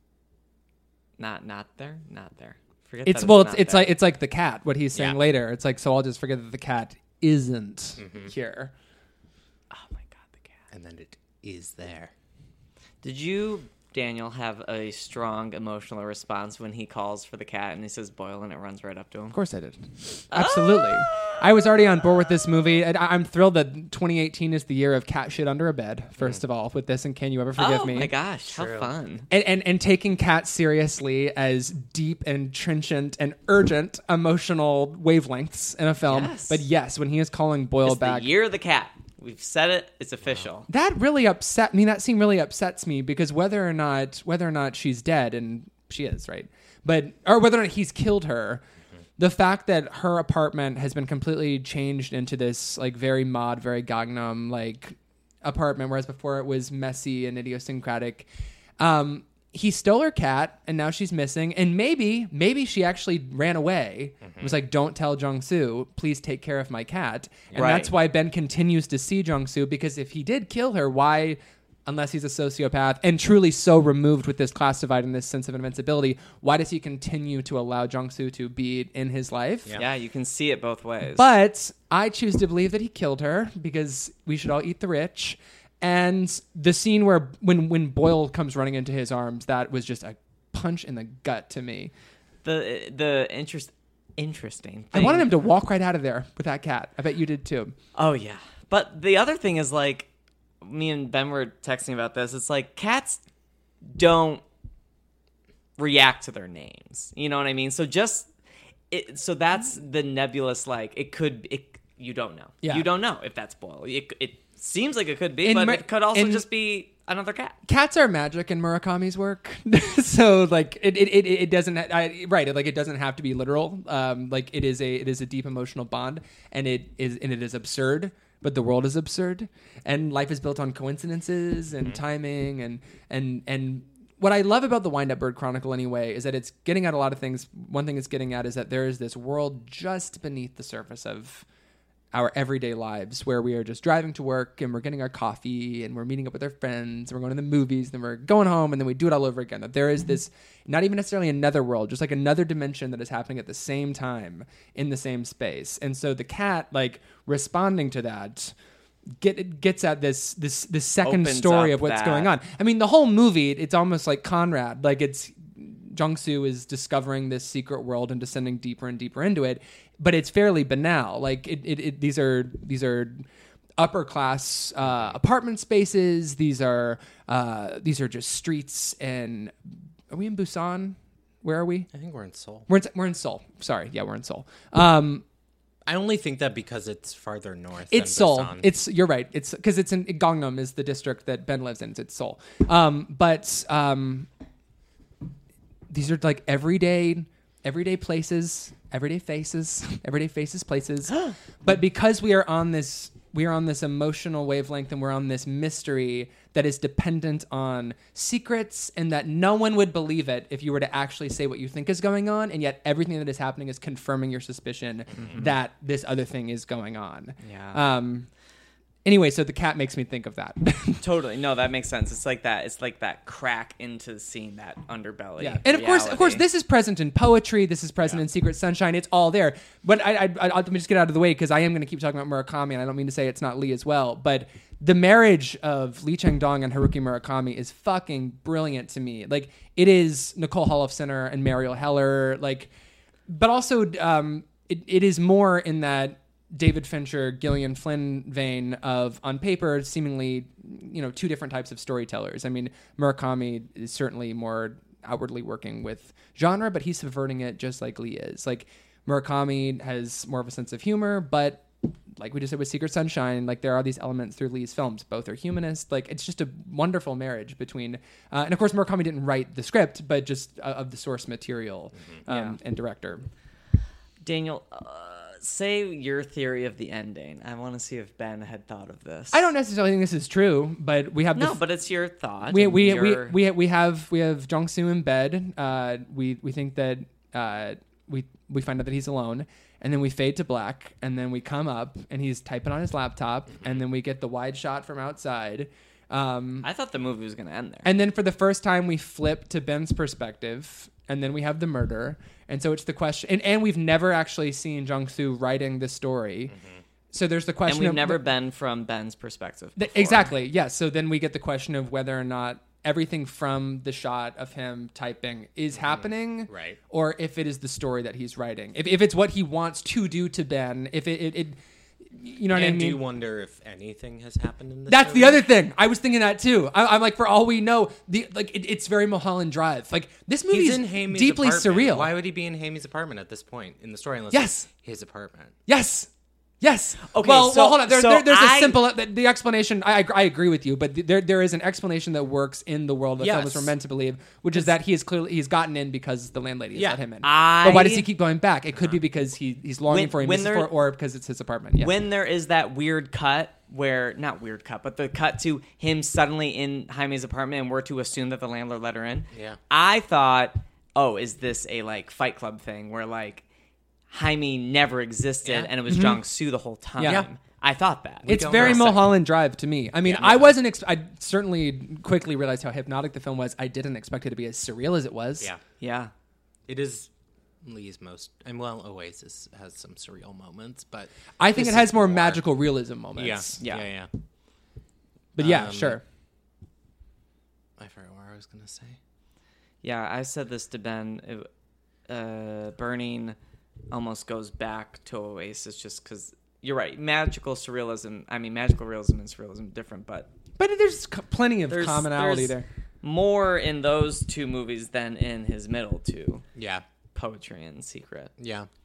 Not not there. Not there. Forget It's that well, it's, it's, not it's there. like it's like the cat. What he's saying Yeah. later. It's like, so I'll just forget that the cat isn't Mm-hmm. here. Oh my god, the cat. And then it is there. Did you, Daniel, have a strong emotional response when he calls for the cat and he says Boyle and it runs right up to him? Of course I did. Absolutely. I was already on board with this movie. And I- I'm thrilled that twenty eighteen is the year of cat shit under a bed, first of all, with this and Can You Ever Forgive oh Me? my gosh, how fun. And, and and taking cats seriously as deep and trenchant and urgent emotional wavelengths in a film. Yes. But yes, when he is calling Boyle It's back, the year of the cat. We've said it. It's official. that really upset me. That scene really upsets me because whether or not whether or not she's dead, and she is, right? But or whether or not he's killed her, the fact that her apartment has been completely changed into this like very mod, very Gangnam like apartment, whereas before it was messy and idiosyncratic. Um, he stole her cat, and now she's missing. And maybe, maybe she actually ran away. It was like, "Don't tell Jung-soo. Please take care of my cat." And Right. that's why Ben continues to see Jung-soo, because if he did kill her, why? Unless he's a sociopath and truly so removed with this class divide and this sense of invincibility, why does he continue to allow Jung-soo to be in his life? Yeah. Yeah, you can see it both ways. But I choose to believe that he killed her because we should all eat the rich. And the scene where when when Boyle comes running into his arms, that was just a punch in the gut to me. the the interest interesting. I thing- wanted him to walk right out of there with that cat. I bet you did too. Oh yeah, but the other thing is like, me and Ben were texting about this. It's like cats don't react to their names. You know what I mean? So just it. So that's the nebulous. Like it could. It you don't know. Yeah. You don't know if that's Boyle. It it seems like it could be, In but Mer- it could also in- just be another cat. Cats are magic in Murakami's work, so like it it, it, it doesn't I, right like it doesn't have to be literal. Um, like it is a it is a deep emotional bond, and it is and it is absurd. But the world is absurd, and life is built on coincidences and timing, and and and what I love about the Wind Up Bird Chronicle anyway is that it's getting at a lot of things. One thing it's getting at is that there is this world just beneath the surface of our everyday lives where we are just driving to work and we're getting our coffee and we're meeting up with our friends and we're going to the movies and then we're going home and then we do it all over again. That there is this, not even necessarily another world, just like another dimension that is happening at the same time in the same space. And so the cat, like responding to that, get gets at this this this second Opens story up of what's that- going on. I mean, the whole movie, it's almost like Conrad. Like it's Jung-soo is discovering this secret world and descending deeper and deeper into it, but it's fairly banal. Like it, it, it these are these are upper class uh, apartment spaces. These are uh, these are just streets. And are we in Busan? Where are we? I think we're in Seoul. We're in, we're in Seoul. Sorry, yeah, we're in Seoul. Um, I only think that because it's farther north. It's than Seoul. Busan. It's you're right. It's because it's in Gangnam is the district that Ben lives in. It's Seoul. Um, but um, these are like everyday, everyday places, everyday faces, everyday faces, places. But because we are on this, we are on this emotional wavelength, and we're on this mystery that is dependent on secrets, and that no one would believe it if you were to actually say what you think is going on, and yet everything that is happening is confirming your suspicion that this other thing is going on. Yeah. Um. Anyway, so the cat makes me think of that. Totally. No, that makes sense. It's like that. It's like that crack into the scene, that underbelly. Yeah, and of course, of course, reality. this is present in poetry. This is present in Secret Sunshine. It's all there. But I, I, I let me just get out of the way because I am going to keep talking about Murakami, and I don't mean to say it's not Lee as well. But the marriage of Lee Chang-dong and Haruki Murakami is fucking brilliant to me. Like it is Nicole Holofcener and Mariel Heller. Like, but also um, it, it is more in that David Fincher, Gillian Flynn vein of, on paper, seemingly, you know, two different types of storytellers. I mean, Murakami is certainly more outwardly working with genre, but he's subverting it just like Lee is. Like, Murakami has more of a sense of humor, but like we just said with Secret Sunshine, like there are these elements through Lee's films. Both are humanist. Like, it's just a wonderful marriage between, uh, and of course, Murakami didn't write the script, but just uh, of the source material um, Yeah. and director. Daniel, uh, say your theory of the ending. I want to see if Ben had thought of this. I don't necessarily think this is true, but we have the No, f- but it's your thought. we and we, we your- we we have we have Jung-soo in bed. Uh, we we think that uh, we we find out that he's alone, and then we fade to black, and then we come up and he's typing on his laptop, and then we get the wide shot from outside. Um, I thought the movie was going to end there. and then for the first time, we flip to Ben's perspective, and then we have the murder. And so it's the question, and, and we've never actually seen Jung-soo writing the story. Mm-hmm. So there's the question and we've of never been from Ben's perspective. th- before. exactly, yes. So then we get the question of whether or not everything from the shot of him typing is happening, Right. or if it is the story that he's writing. If, if it's what he wants to do to Ben, if it, it, it you know what and I mean? do you wonder if anything has happened in this That's movie? the other thing. I was thinking that too. I, I'm like, for all we know, the like it, it's very Mulholland Drive. Like this movie He's is in Hamy's deeply apartment. surreal. Why would he be in Hamy's apartment at this point in the story? Unless Yes. it's his apartment. Yes. Yes. Okay, Well, so- well hold on. There, so there, there's I- a simple the, the explanation. I, I I agree with you, but there there is an explanation that works in the world that Yes. films were meant to believe, which is that he is clearly he's gotten in because the landlady has Yeah. let him in. I- but why does he keep going back? It could be because he he's longing When- for him, when there- for, or because it's his apartment. Yeah. When there is that weird cut where, not weird cut, but the cut to him suddenly in Jaime's apartment and we're to assume that the landlord let her in. Yeah. I thought, oh, is this a like Fight Club thing where like Jaime never existed Yeah. and it was Jung-soo the whole time? Yeah. I thought that. It's don't very know. Mulholland Drive to me. I mean, I wasn't. Ex- I certainly quickly realized how hypnotic the film was. I didn't expect it to be as surreal as it was. Yeah. Yeah. It is Lee's most, and well, Oasis has some surreal moments, but I think this it has is more, magical realism moments. Yeah, Yeah. yeah, yeah. But yeah, Um, sure. I forgot what I was gonna say. Yeah, I said this to Ben. It, uh, Burning almost goes back to Oasis just because you're right. Magical surrealism. I mean, magical realism and surrealism different, but But there's c- plenty of there's commonality there's there. more in those two movies than in his middle two, Yeah, Poetry and Secret. yeah. It's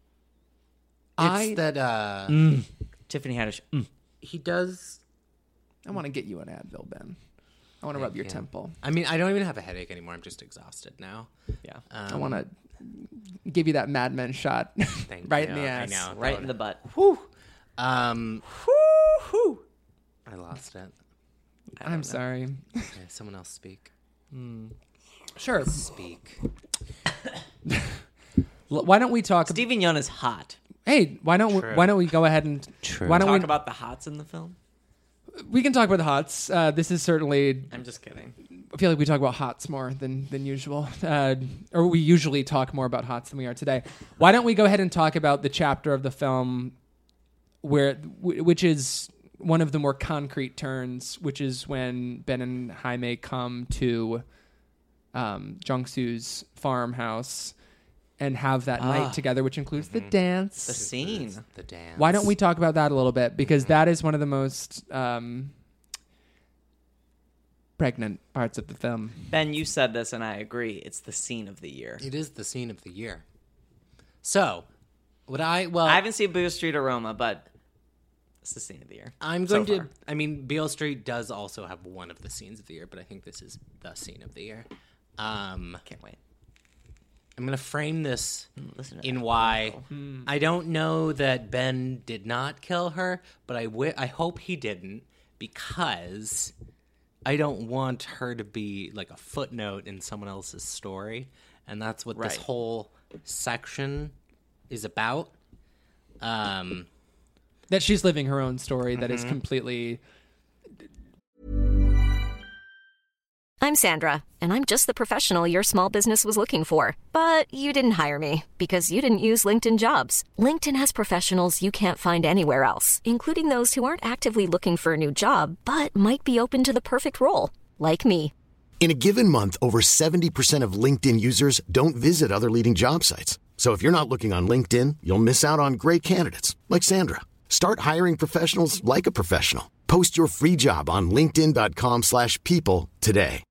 I- that uh, Tiffany Haddish. Mm. he does. I want to get you an Advil, Ben. I want to rub your yeah. temple. I mean, I don't even have a headache anymore. I'm just exhausted now. Yeah, Um, I want to give you that Mad Men shot Thank right you. in the I ass. know. right in the butt. Um, I lost it. I'm sorry. Okay, someone else speak. Sure. Speak. L- Why don't we talk? Stephen Yeun is hot. Hey, why don't we, True. why don't we go ahead and True. why don't Talk we about the hots in the film. we can talk about the hots. Uh, this is certainly. I'm just kidding. I feel like we talk about hots more than than usual, uh, or we usually talk more about hots than we are today. Why don't we go ahead and talk about the chapter of the film where, w- which is one of the more concrete turns, which is when Ben and Jaime come to um, Jung-soo's farmhouse and have that Ah. night together, which includes the dance. The scene. The dance. Why don't we talk about that a little bit? Because that is one of the most um, pregnant parts of the film. Ben, you said this, and I agree. It's the scene of the year. It is the scene of the year. So, would I? Well, I haven't seen Beale Street Aroma, but it's the scene of the year. I'm so going to. far. I mean, Beale Street does also have one of the scenes of the year, but I think this is the scene of the year. Um, Can't wait. I'm going to frame this Listen to in that. why I don't know that Ben did not kill her, but I wi- I hope he didn't, because I don't want her to be like a footnote in someone else's story, and that's what this Right. whole section is about. Um, That she's living her own story that Mm-hmm. is completely. I'm Sandra, and I'm just the professional your small business was looking for. But you didn't hire me because you didn't use LinkedIn Jobs. LinkedIn has professionals you can't find anywhere else, including those who aren't actively looking for a new job, but might be open to the perfect role, like me. In a given month, over seventy percent of LinkedIn users don't visit other leading job sites. So if you're not looking on LinkedIn, you'll miss out on great candidates like Sandra. Start hiring professionals like a professional. Post your free job on linkedin dot com slash people today.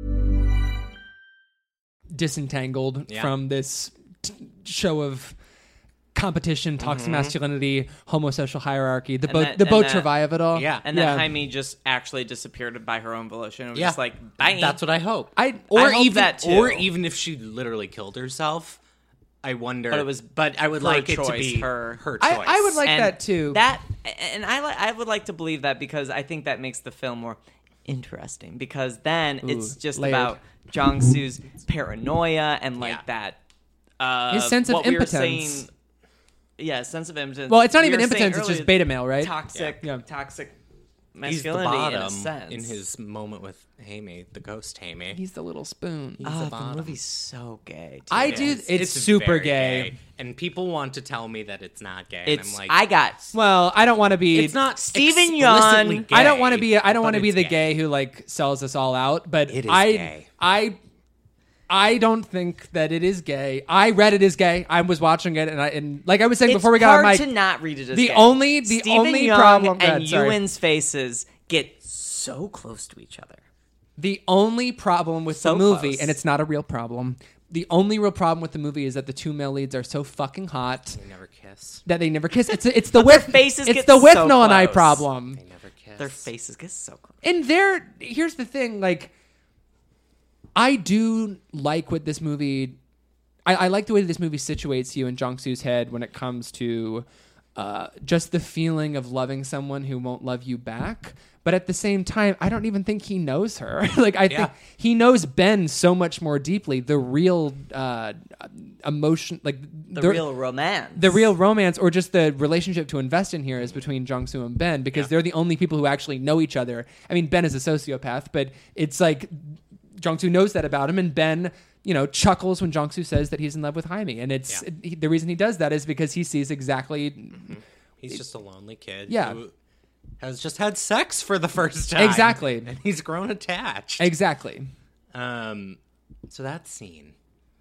disentangled Yeah. from this t- show of competition, toxic masculinity, homosexual hierarchy, the And boat, that- the and boat that- travail of it all. Yeah. And then Jaime just actually disappeared by her own volition. It was yeah, just like, bye. That's what I hope. I- or I hope even that too. or even if she literally killed herself, I wonder. But it was But I would her like it to choice, be her- her choice. I, I would like And that too. That and I li- I would like to believe that because I think that makes the film more interesting because then it's just layered. about Jung-soo's paranoia and like Yeah. that uh, His sense of what we were impotence. saying- yeah, sense of impotence. well, it's not We even were saying impotence; it's just earlier, beta male, right? Toxic, Yeah. toxic He's the masculinity bottom in a sense. in his moment with Hamey, the ghost Hamey. He's the little spoon. He's Oh, the the bottom. movie's so gay. Too. I do. It's, super very gay. and people want to tell me that it's not gay. It's. and I'm like, I got. Well, I don't want to be. it's not Stephen explicitly Yeun- gay, I don't want to be. I don't but want to be it's the gay. who like sells us all out. But It is I, gay. I, I don't think that it is gay. I read it as gay. I was watching it, and I and like I was saying It's before we got on hard mic, to not read it as the gay. only- the Stephen only Yeun problem- go and ahead, sorry. Ewan's faces get so close to each other. the only problem with So the movie, close. and it's not a real problem. The only real problem with the movie is that the two male leads are so fucking hot They never kiss. that they never kiss. It's it's the their with faces It's get the with so Noah and I close. problem. They never kiss. Their faces get so close. And there, here's the thing, like, I do like what this movie, I, I like the way this movie situates you in Jung-Soo's head when it comes to uh, just the feeling of loving someone who won't love you back. But at the same time, I don't even think he knows her. like, I Yeah. think he knows Ben so much more deeply. The real uh, emotion, like, The, real romance. the real romance or just the relationship to invest in here is between Jung-Soo and Ben because they're the only people who actually know each other. I mean, Ben is a sociopath, but it's like Jung-Soo knows that about him, and Ben, you know, chuckles when Jung-Soo says that he's in love with Jaime. And it's Yeah. he, the reason he does that is because he sees exactly He's just a lonely kid. Yeah. Who has just had sex for the first time. Exactly. And he's grown attached. exactly. Um, so that scene,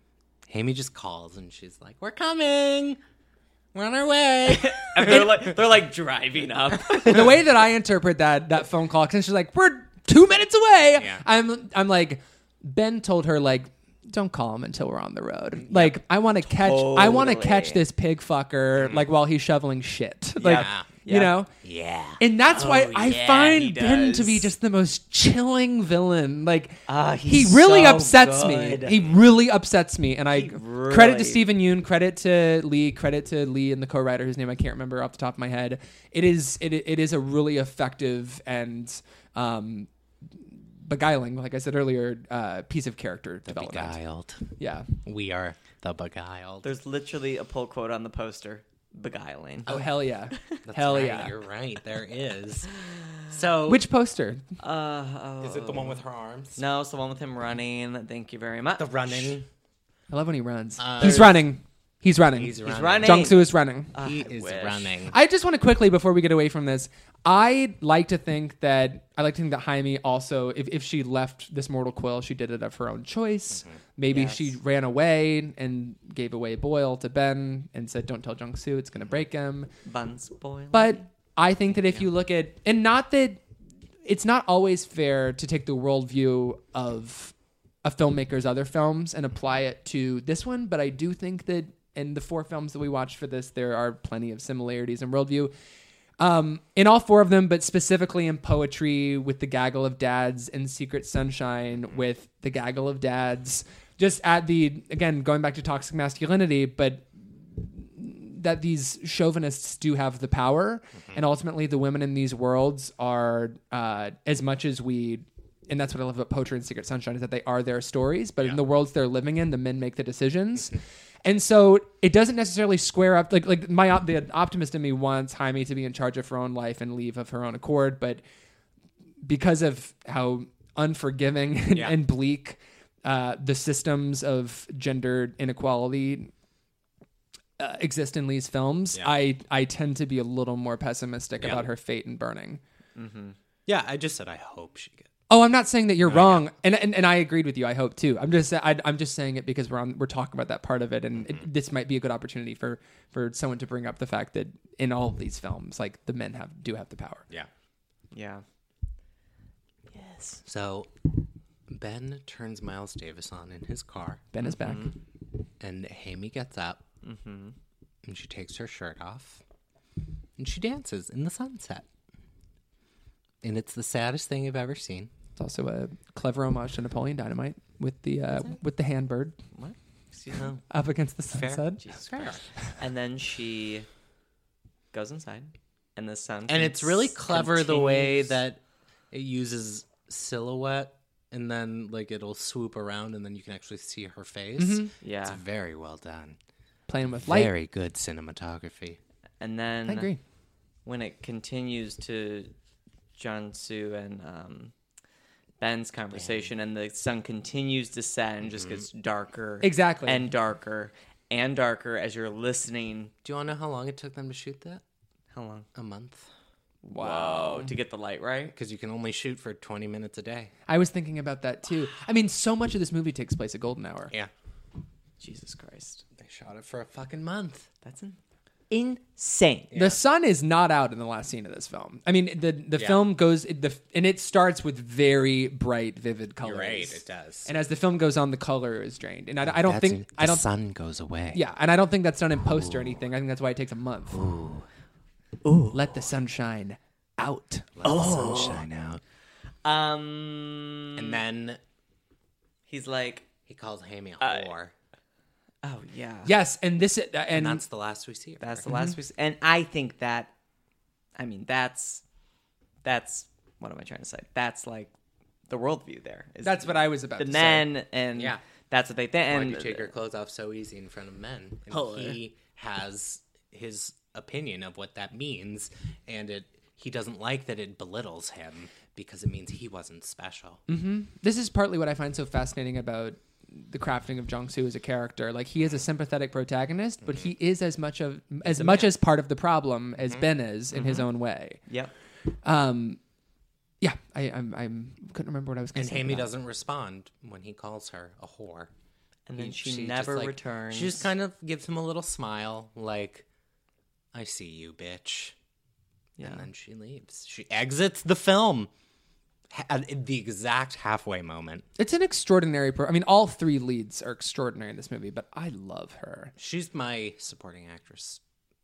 Hamey just calls and she's like, "We're coming. We're on our way." And they're like they're like driving up. The way that I interpret that that phone call, because she's like, "We're two minutes away." Yeah. I'm I'm like, Ben told her like, "Don't call him until we're on the road." Like, I want to catch I want to Totally. catch this pig fucker like while he's shoveling shit. Like, Yeah. you know. Yeah. And that's why Oh, I yeah, find he Ben to does. be just the most chilling villain. Like, Ah, he he's really so upsets good. me. He really upsets me. And I really- credit to Stephen Yoon, credit to Lee, credit to Lee and the co-writer whose name I can't remember off the top of my head. It is it it is a really effective and um, beguiling, like I said earlier, uh, piece of character development. Beguiled. Yeah. We are the beguiled. There's literally a pull quote on the poster. Beguiling. Oh hell yeah. That's hell right, yeah. You're right. There is. So Which poster? Uh, oh. is it the one with her arms? No, it's the one with him running. Thank you very much. The running. I love when he runs. Uh, He's running. He's running. He's running. running. Jung-Soo is running. He I is wish. running. I just want to quickly, before we get away from this, I like to think that I like to think that Jaime also, if, if she left this mortal quill, she did it of her own choice. Maybe Yes. she ran away and gave away Boyle to Ben and said, "Don't tell Jung-Soo, it's going to break him." Buns boiling. But I think that if you look at, and not that it's not always fair to take the worldview of a filmmaker's other films and apply it to this one, but I do think that in the four films that we watched for this, there are plenty of similarities in worldview. Um, in all four of them, but specifically in Poetry with the Gaggle of Dads and Secret Sunshine with the Gaggle of Dads. Just at the, again, going back to toxic masculinity, but that these chauvinists do have the power. And ultimately the women in these worlds are, uh, as much as we, and that's what I love about Poetry and Secret Sunshine, is that they are their stories, but in the worlds they're living in, the men make the decisions. And so it doesn't necessarily square up. Like, like my op- the optimist in me wants Jaime to be in charge of her own life and leave of her own accord, but because of how unforgiving and, Yeah. and bleak uh, the systems of gender inequality uh, exist in Lee's films, Yeah. I I tend to be a little more pessimistic Yeah. about her fate in Burning. Yeah, I just said I hope she gets. Oh, I'm not saying that you're wrong, and, and and I agreed with you. I hope too. I'm just I, I'm just saying it because we're on we're talking about that part of it, and it, this might be a good opportunity for for someone to bring up the fact that in all of these films, like the men have do have the power. Yeah. yeah. Yes. So Ben turns Miles Davis on in his car, Ben is back. and Hamey gets up, and she takes her shirt off, and she dances in the sunset. And it's the saddest thing I've ever seen. It's also a clever homage to Napoleon Dynamite with the uh, with the handbird What? Excuse me. up against the sunset. Jesus Christ. And then she goes inside, and the sun. And it's really cons- clever the way continues- that it uses silhouette, and then like it'll swoop around, and then you can actually see her face. It's Yeah. very well done. Playing with light. Very good cinematography. And then I agree. when it continues to Jung-soo and um, Ben's conversation, and the sun continues to set and just gets darker, Exactly. and darker and darker as you're listening. Do you want to know how long it took them to shoot that? How long? A month. Wow, to get the light right. Because you can only shoot for twenty minutes a day. I was thinking about that too. I mean, so much of this movie takes place at golden hour. Yeah. Jesus Christ, They shot it for a fucking month. that's an insane. The sun is not out in the last scene of this film. I mean, the the Yeah. film goes the and it starts with very bright, vivid colors. You're right, it does. And as the film goes on, the color is drained. And I, I don't think I don't. sun goes away. Yeah, and I don't think that's done in post or anything. I think that's why it takes a month. Ooh, Ooh. Let the sun shine out. Let the sun shine out. Um, And then he's like, he calls Hammy a whore. oh yeah, Yes, and this and, and that's the last we see of her. that's the last we. s- And I think that, I mean, that's that's what am I trying to say? That's like the worldview there. Is that's what I was about the to men, say. and Yeah. that's what they think. Why And do you take your clothes off so easy in front of men? And Oh, he has his opinion of what that means, and it he doesn't like that it belittles him because it means he wasn't special. This is partly what I find so fascinating about the crafting of Jung-soo as a character. Like, he is a sympathetic protagonist, but he is as much of as much as part of the problem as Ben is in his own way. yep. Um, yeah, I I'm, I'm couldn't remember what I was going And to say. Hammy about. doesn't respond when he calls her a whore. And then He- she, just, never like- returns. She just kind of gives him a little smile, like, I see you, bitch. yeah. And then she leaves. She exits the film ha- at the exact halfway moment. It's an extraordinary. Pro- I mean, all three leads are extraordinary in this movie, but I love her. She's my supporting actress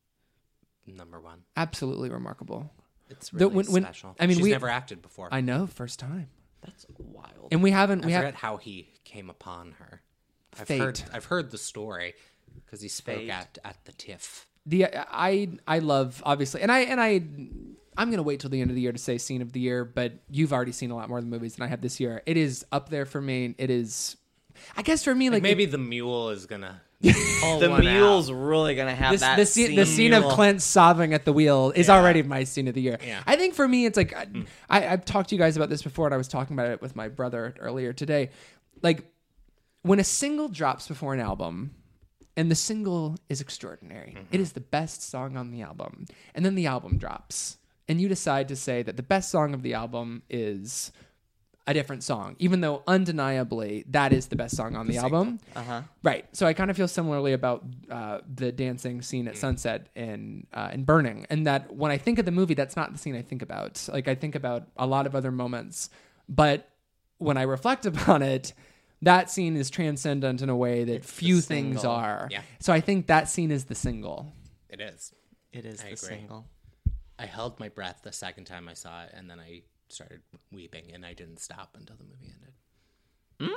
number one. Absolutely remarkable. It's The- really when- when- special. I mean, She's we- never acted before. I know, first time, That's wild. and we haven't. I We forget have how he came upon her. I've Fate. heard I've heard the story because he spoke Fate. at at the TIFF. the I I love obviously, and I and I I'm gonna wait till the end of the year to say scene of the year. But you've already seen a lot more of the movies than I have this year. It is up there for me. It is, I guess for me, like, Like maybe the mule is gonna pull the one mule's out. really gonna have This, that the scene, scene. the scene of Mule. Clint sobbing at the wheel is Yeah. already my scene of the year. Yeah. I think for me, it's like I, I, I've talked to you guys about this before, and I was talking about it with my brother earlier today. Like, when a single drops before an album, and the single is extraordinary, it is the best song on the album, and then the album drops, and you decide to say that the best song of the album is a different song, even though undeniably that is the best song on the, album. Uh-huh. Right. So I kind of feel similarly about uh, the dancing scene at sunset in uh, in Burning, and that when I think of the movie, that's not the scene I think about. Like, I think about a lot of other moments, but when I reflect upon it, that scene is transcendent in a way that It's the few things single. are. Yeah. So I think that scene is the single. It is. It is I the agree. single. I held my breath the second time I saw it, and then I started weeping, and I didn't stop until the movie ended.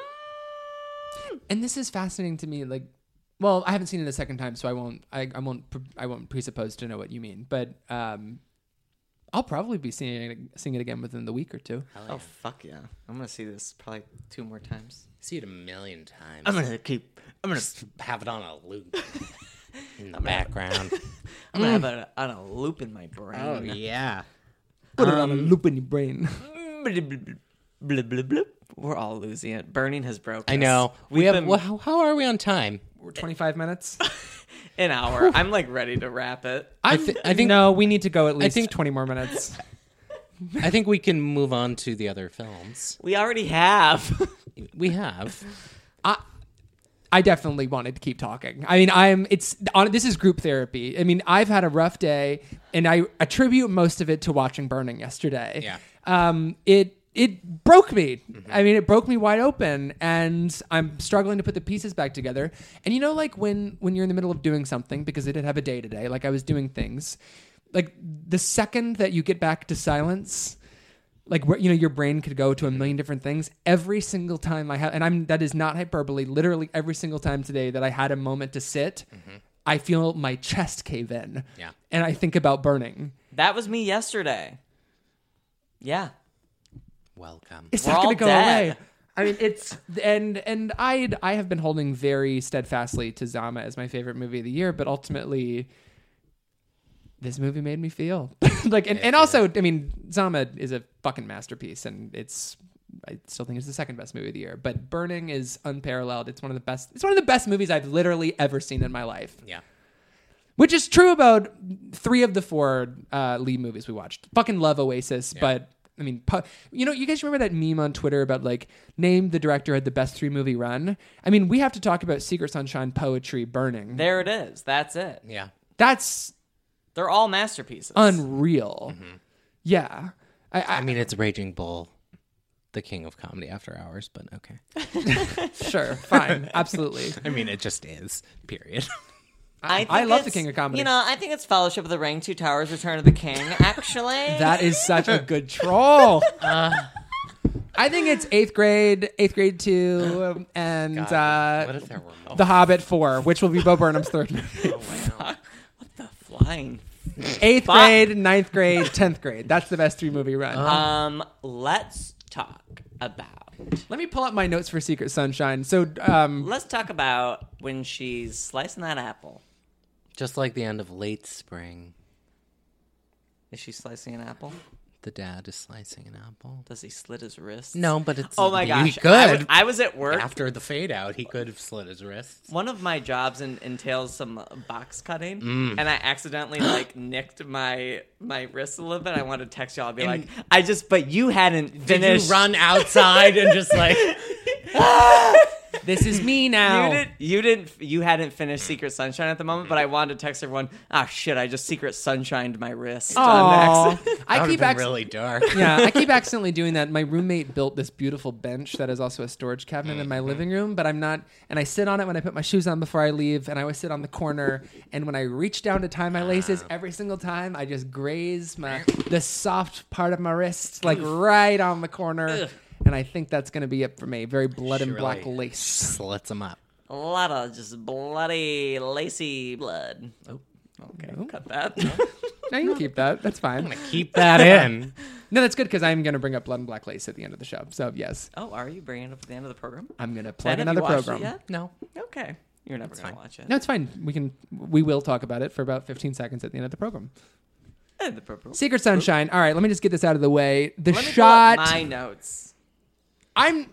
And this is fascinating to me. Like, well, I haven't seen it a second time, so I won't. I, I won't. pre- I won't presuppose to know what you mean. But um, I'll probably be seeing it, seeing it again within the week or two. Oh fuck yeah! I'm gonna see this probably two more times. See it a million times. I'm gonna keep. I'm gonna. just have it on a loop in the background. I'm gonna have it on a loop in my brain. Oh yeah. Put it on a loop in your brain. Blip, blip, blip, blip, blip. We're all losing it. Burning has broken. I know. us. We We've have. been Well, how, how are we on time? We're twenty-five minutes. an hour. I'm like ready to wrap it. I, thi- I think no. We need to go at least think- twenty more minutes. I think we can move on to the other films. We already have. We have. I I definitely wanted to keep talking. I mean, I'm. It's on. This is group therapy. I mean, I've had a rough day, and I attribute most of it to watching Burning yesterday. Yeah. Um. It it broke me. I mean, it broke me wide open, and I'm struggling to put the pieces back together. And you know, like when when you're in the middle of doing something, because I did have a day today, like I was doing things, like the second that you get back to silence. Like, where, you know, your brain could go to a million different things. Every single time I have, and I'm that is not hyperbole. Literally every single time today that I had a moment to sit, I feel my chest cave in. Yeah. And I think about Burning. That was me yesterday. Yeah. Welcome. It's We're not all going to go dead. away. I mean, it's and and I I have been holding very steadfastly to Zama as my favorite movie of the year, but ultimately, this movie made me feel like, and, and also, I mean, Zama is a fucking masterpiece, and it's, I still think it's the second best movie of the year, but Burning is unparalleled. It's one of the best, it's one of the best movies I've literally ever seen in my life. Yeah. Which is true about three of the four uh, lead movies we watched. Fucking love Oasis, yeah. but I mean, po- you know, you guys remember that meme on Twitter about like, name the director had the best three movie run? I mean, we have to talk about Secret Sunshine, Poetry, Burning. There it is. That's it. Yeah. That's... They're all masterpieces. Unreal. Mm-hmm. Yeah. I, I, I mean, it's Raging Bull, the king of comedy after hours, but okay. Sure, fine. Absolutely. I mean, it just is, period. I, I love the King of Comedy. You know, I think it's Fellowship of the Ring, Two Towers, Return of the King, actually. That is such a good troll. Uh, I think it's eighth grade, eighth grade two, and God, uh, what if there were more? The Hobbit four, which will be Bo Burnham's third movie. Oh, wow. What the flying? Eighth Fuck. grade, ninth grade, tenth grade. That's the best three movie run. Um, let's talk about. Let me pull up my notes for Secret Sunshine. So, um, let's talk about when she's slicing that apple. Just like the end of Late Spring. Is she slicing an apple? The dad is slicing an apple. Does he slit his wrists? No, but it's... Oh my gosh. He could. I, w- I was at work. After the fade out, he could have slit his wrists. One of my jobs in, entails some box cutting, Mm. and I accidentally like nicked my my wrist a little bit. I wanted to text y'all. I'll be and like, I just, but you hadn't finished. Did you run outside and just like... This is me now. You didn't. You didn't. You hadn't finished Secret Sunshine at the moment, but I wanted to text everyone. Ah, shit! I just Secret Sunshined my wrist. Oh, I keep ac- really dark. Yeah, I keep accidentally doing that. My roommate built this beautiful bench that is also a storage cabinet mm-hmm. in my living room, but I'm not. And I sit on it when I put my shoes on before I leave, and I always sit on the corner. And when I reach down to tie my laces, every single time I just graze my the soft part of my wrist, like right on the corner. Ugh. And I think that's going to be it for me. Very blood and black lace. Slits them up. A lot of just bloody, lacy blood. Oh, okay. Oh. Cut that. No, you can keep that. That's fine. I'm going to keep that in. No, that's good because I'm going to bring up blood and black lace at the end of the show. So, yes. Oh, are you bringing it up at the end of the program? I'm going to plug Ben, another have you watched program. It yet? No. Okay. You're never going to watch it. No, it's fine. We can. We will talk about it for about fifteen seconds at the end of the program. End of the program. Secret Sunshine. All right, let me just get this out of the way. The let me shot. Pull up my notes. I'm.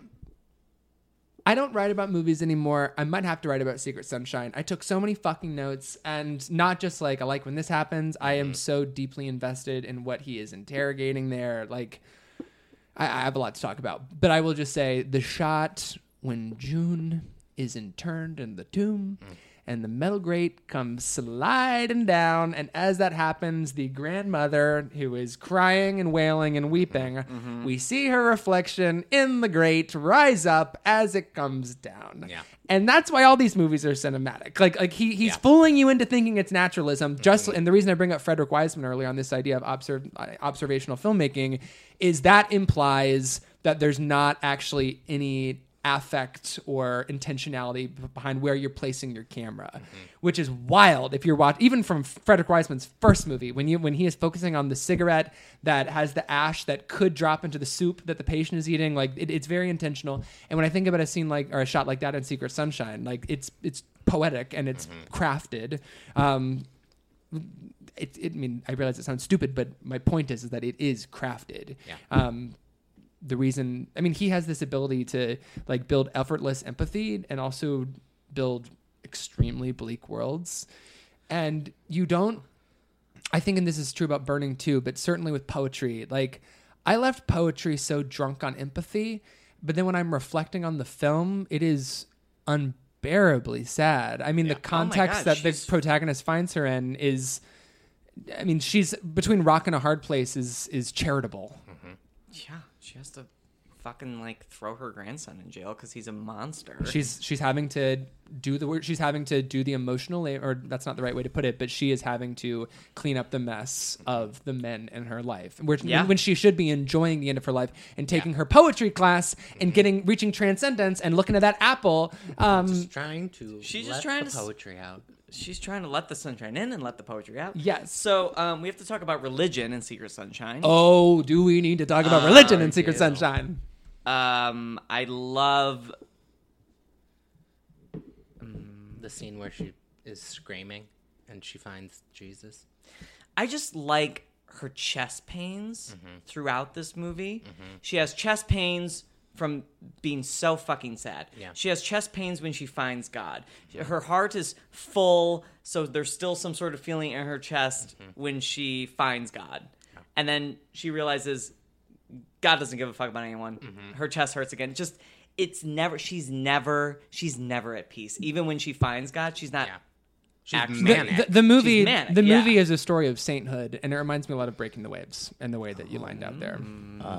I don't write about movies anymore. I might have to write about Secret Sunshine. I took so many fucking notes, and not just like I like when this happens. I am so deeply invested in what he is interrogating there. Like, I, I have a lot to talk about, but I will just say the shot when June is interned in the tomb. Mm. And the metal grate comes sliding down. And as that happens, the grandmother, who is crying and wailing and weeping, mm-hmm. we see her reflection in the grate rise up as it comes down. Yeah. And that's why all these movies are cinematic. Like, like he he's yeah. fooling you into thinking it's naturalism. Just mm-hmm. And the reason I bring up Frederick Wiseman earlier on this idea of observ- observational filmmaking is that implies that there's not actually any affect or intentionality behind where you're placing your camera, mm-hmm. which is wild. If you're watching, even from Frederick Wiseman's first movie, when you when he is focusing on the cigarette that has the ash that could drop into the soup that the patient is eating, like it, it's very intentional. And when I think about a scene like or a shot like that in Secret Sunshine, like it's it's poetic and it's mm-hmm. crafted. Um, it, it, I mean, I realize it sounds stupid, but my point is, is that it is crafted. Yeah. Um, the reason, I mean, he has this ability to like build effortless empathy and also build extremely bleak worlds. And you don't, I think, and this is true about Burning too, but certainly with Poetry, like I left Poetry so drunk on empathy, but then when I'm reflecting on the film, it is unbearably sad. I mean, yeah. the context oh God, that she's... the protagonist finds her in is, I mean, she's between rock and a hard place is, is charitable. Mm-hmm. Yeah. She has to fucking like throw her grandson in jail because he's a monster. She's she's having to do the work. She's having to do the emotional, or that's not the right way to put it, but she is having to clean up the mess of the men in her life. Where, yeah. when she should be enjoying the end of her life and taking yeah. her poetry class and getting reaching transcendence and looking at that apple. Um, just trying to. She's let just trying the to poetry out. She's trying to let the sunshine in and let the poetry out. Yes. So um, we have to talk about religion in Secret Sunshine. Oh, do we need to talk about uh, religion in Secret Sunshine? Um, I love um, the scene where she is screaming and she finds Jesus. I just like her chest pains Mm-hmm. throughout this movie. She has chest pains from being so fucking sad. Yeah. She has chest pains when she finds God. Her heart is full, so there's still some sort of feeling in her chest Mm-hmm. when she finds God. And then she realizes God doesn't give a fuck about anyone. Mm-hmm. Her chest hurts again. Just it's never she's never she's never at peace. Even when she finds God, she's not Yeah. She's actually manic. The, the, the movie, She's manic, the yeah. movie is a story of sainthood, and it reminds me a lot of Breaking the Waves and the way that you lined out there.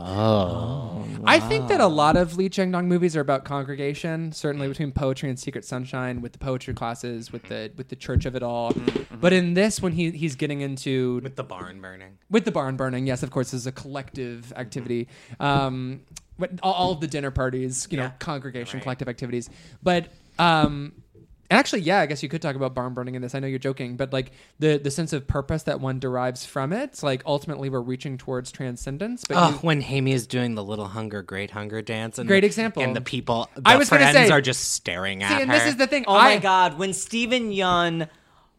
Oh. I think that a lot of Lee Chang-dong movies are about congregation. Certainly between Poetry and Secret Sunshine, with the poetry classes, with the with the church of it all. But in this, when he he's getting into With the barn burning. with the barn burning, yes, of course, this is a collective activity. Um, but all, all of the dinner parties, you know, Yeah. congregation, Right. collective activities. But um, actually, yeah, I guess you could talk about barn burning in this. I know you're joking, but like the the sense of purpose that one derives from it, it's like ultimately we're reaching towards transcendence. But Oh, you, when Hammy is doing the Little Hunger, Great Hunger dance. And Great the, example. And the people, the I was gonna friends say- are just staring at see, and her. this is the thing. Oh I, my god, when Stephen Yun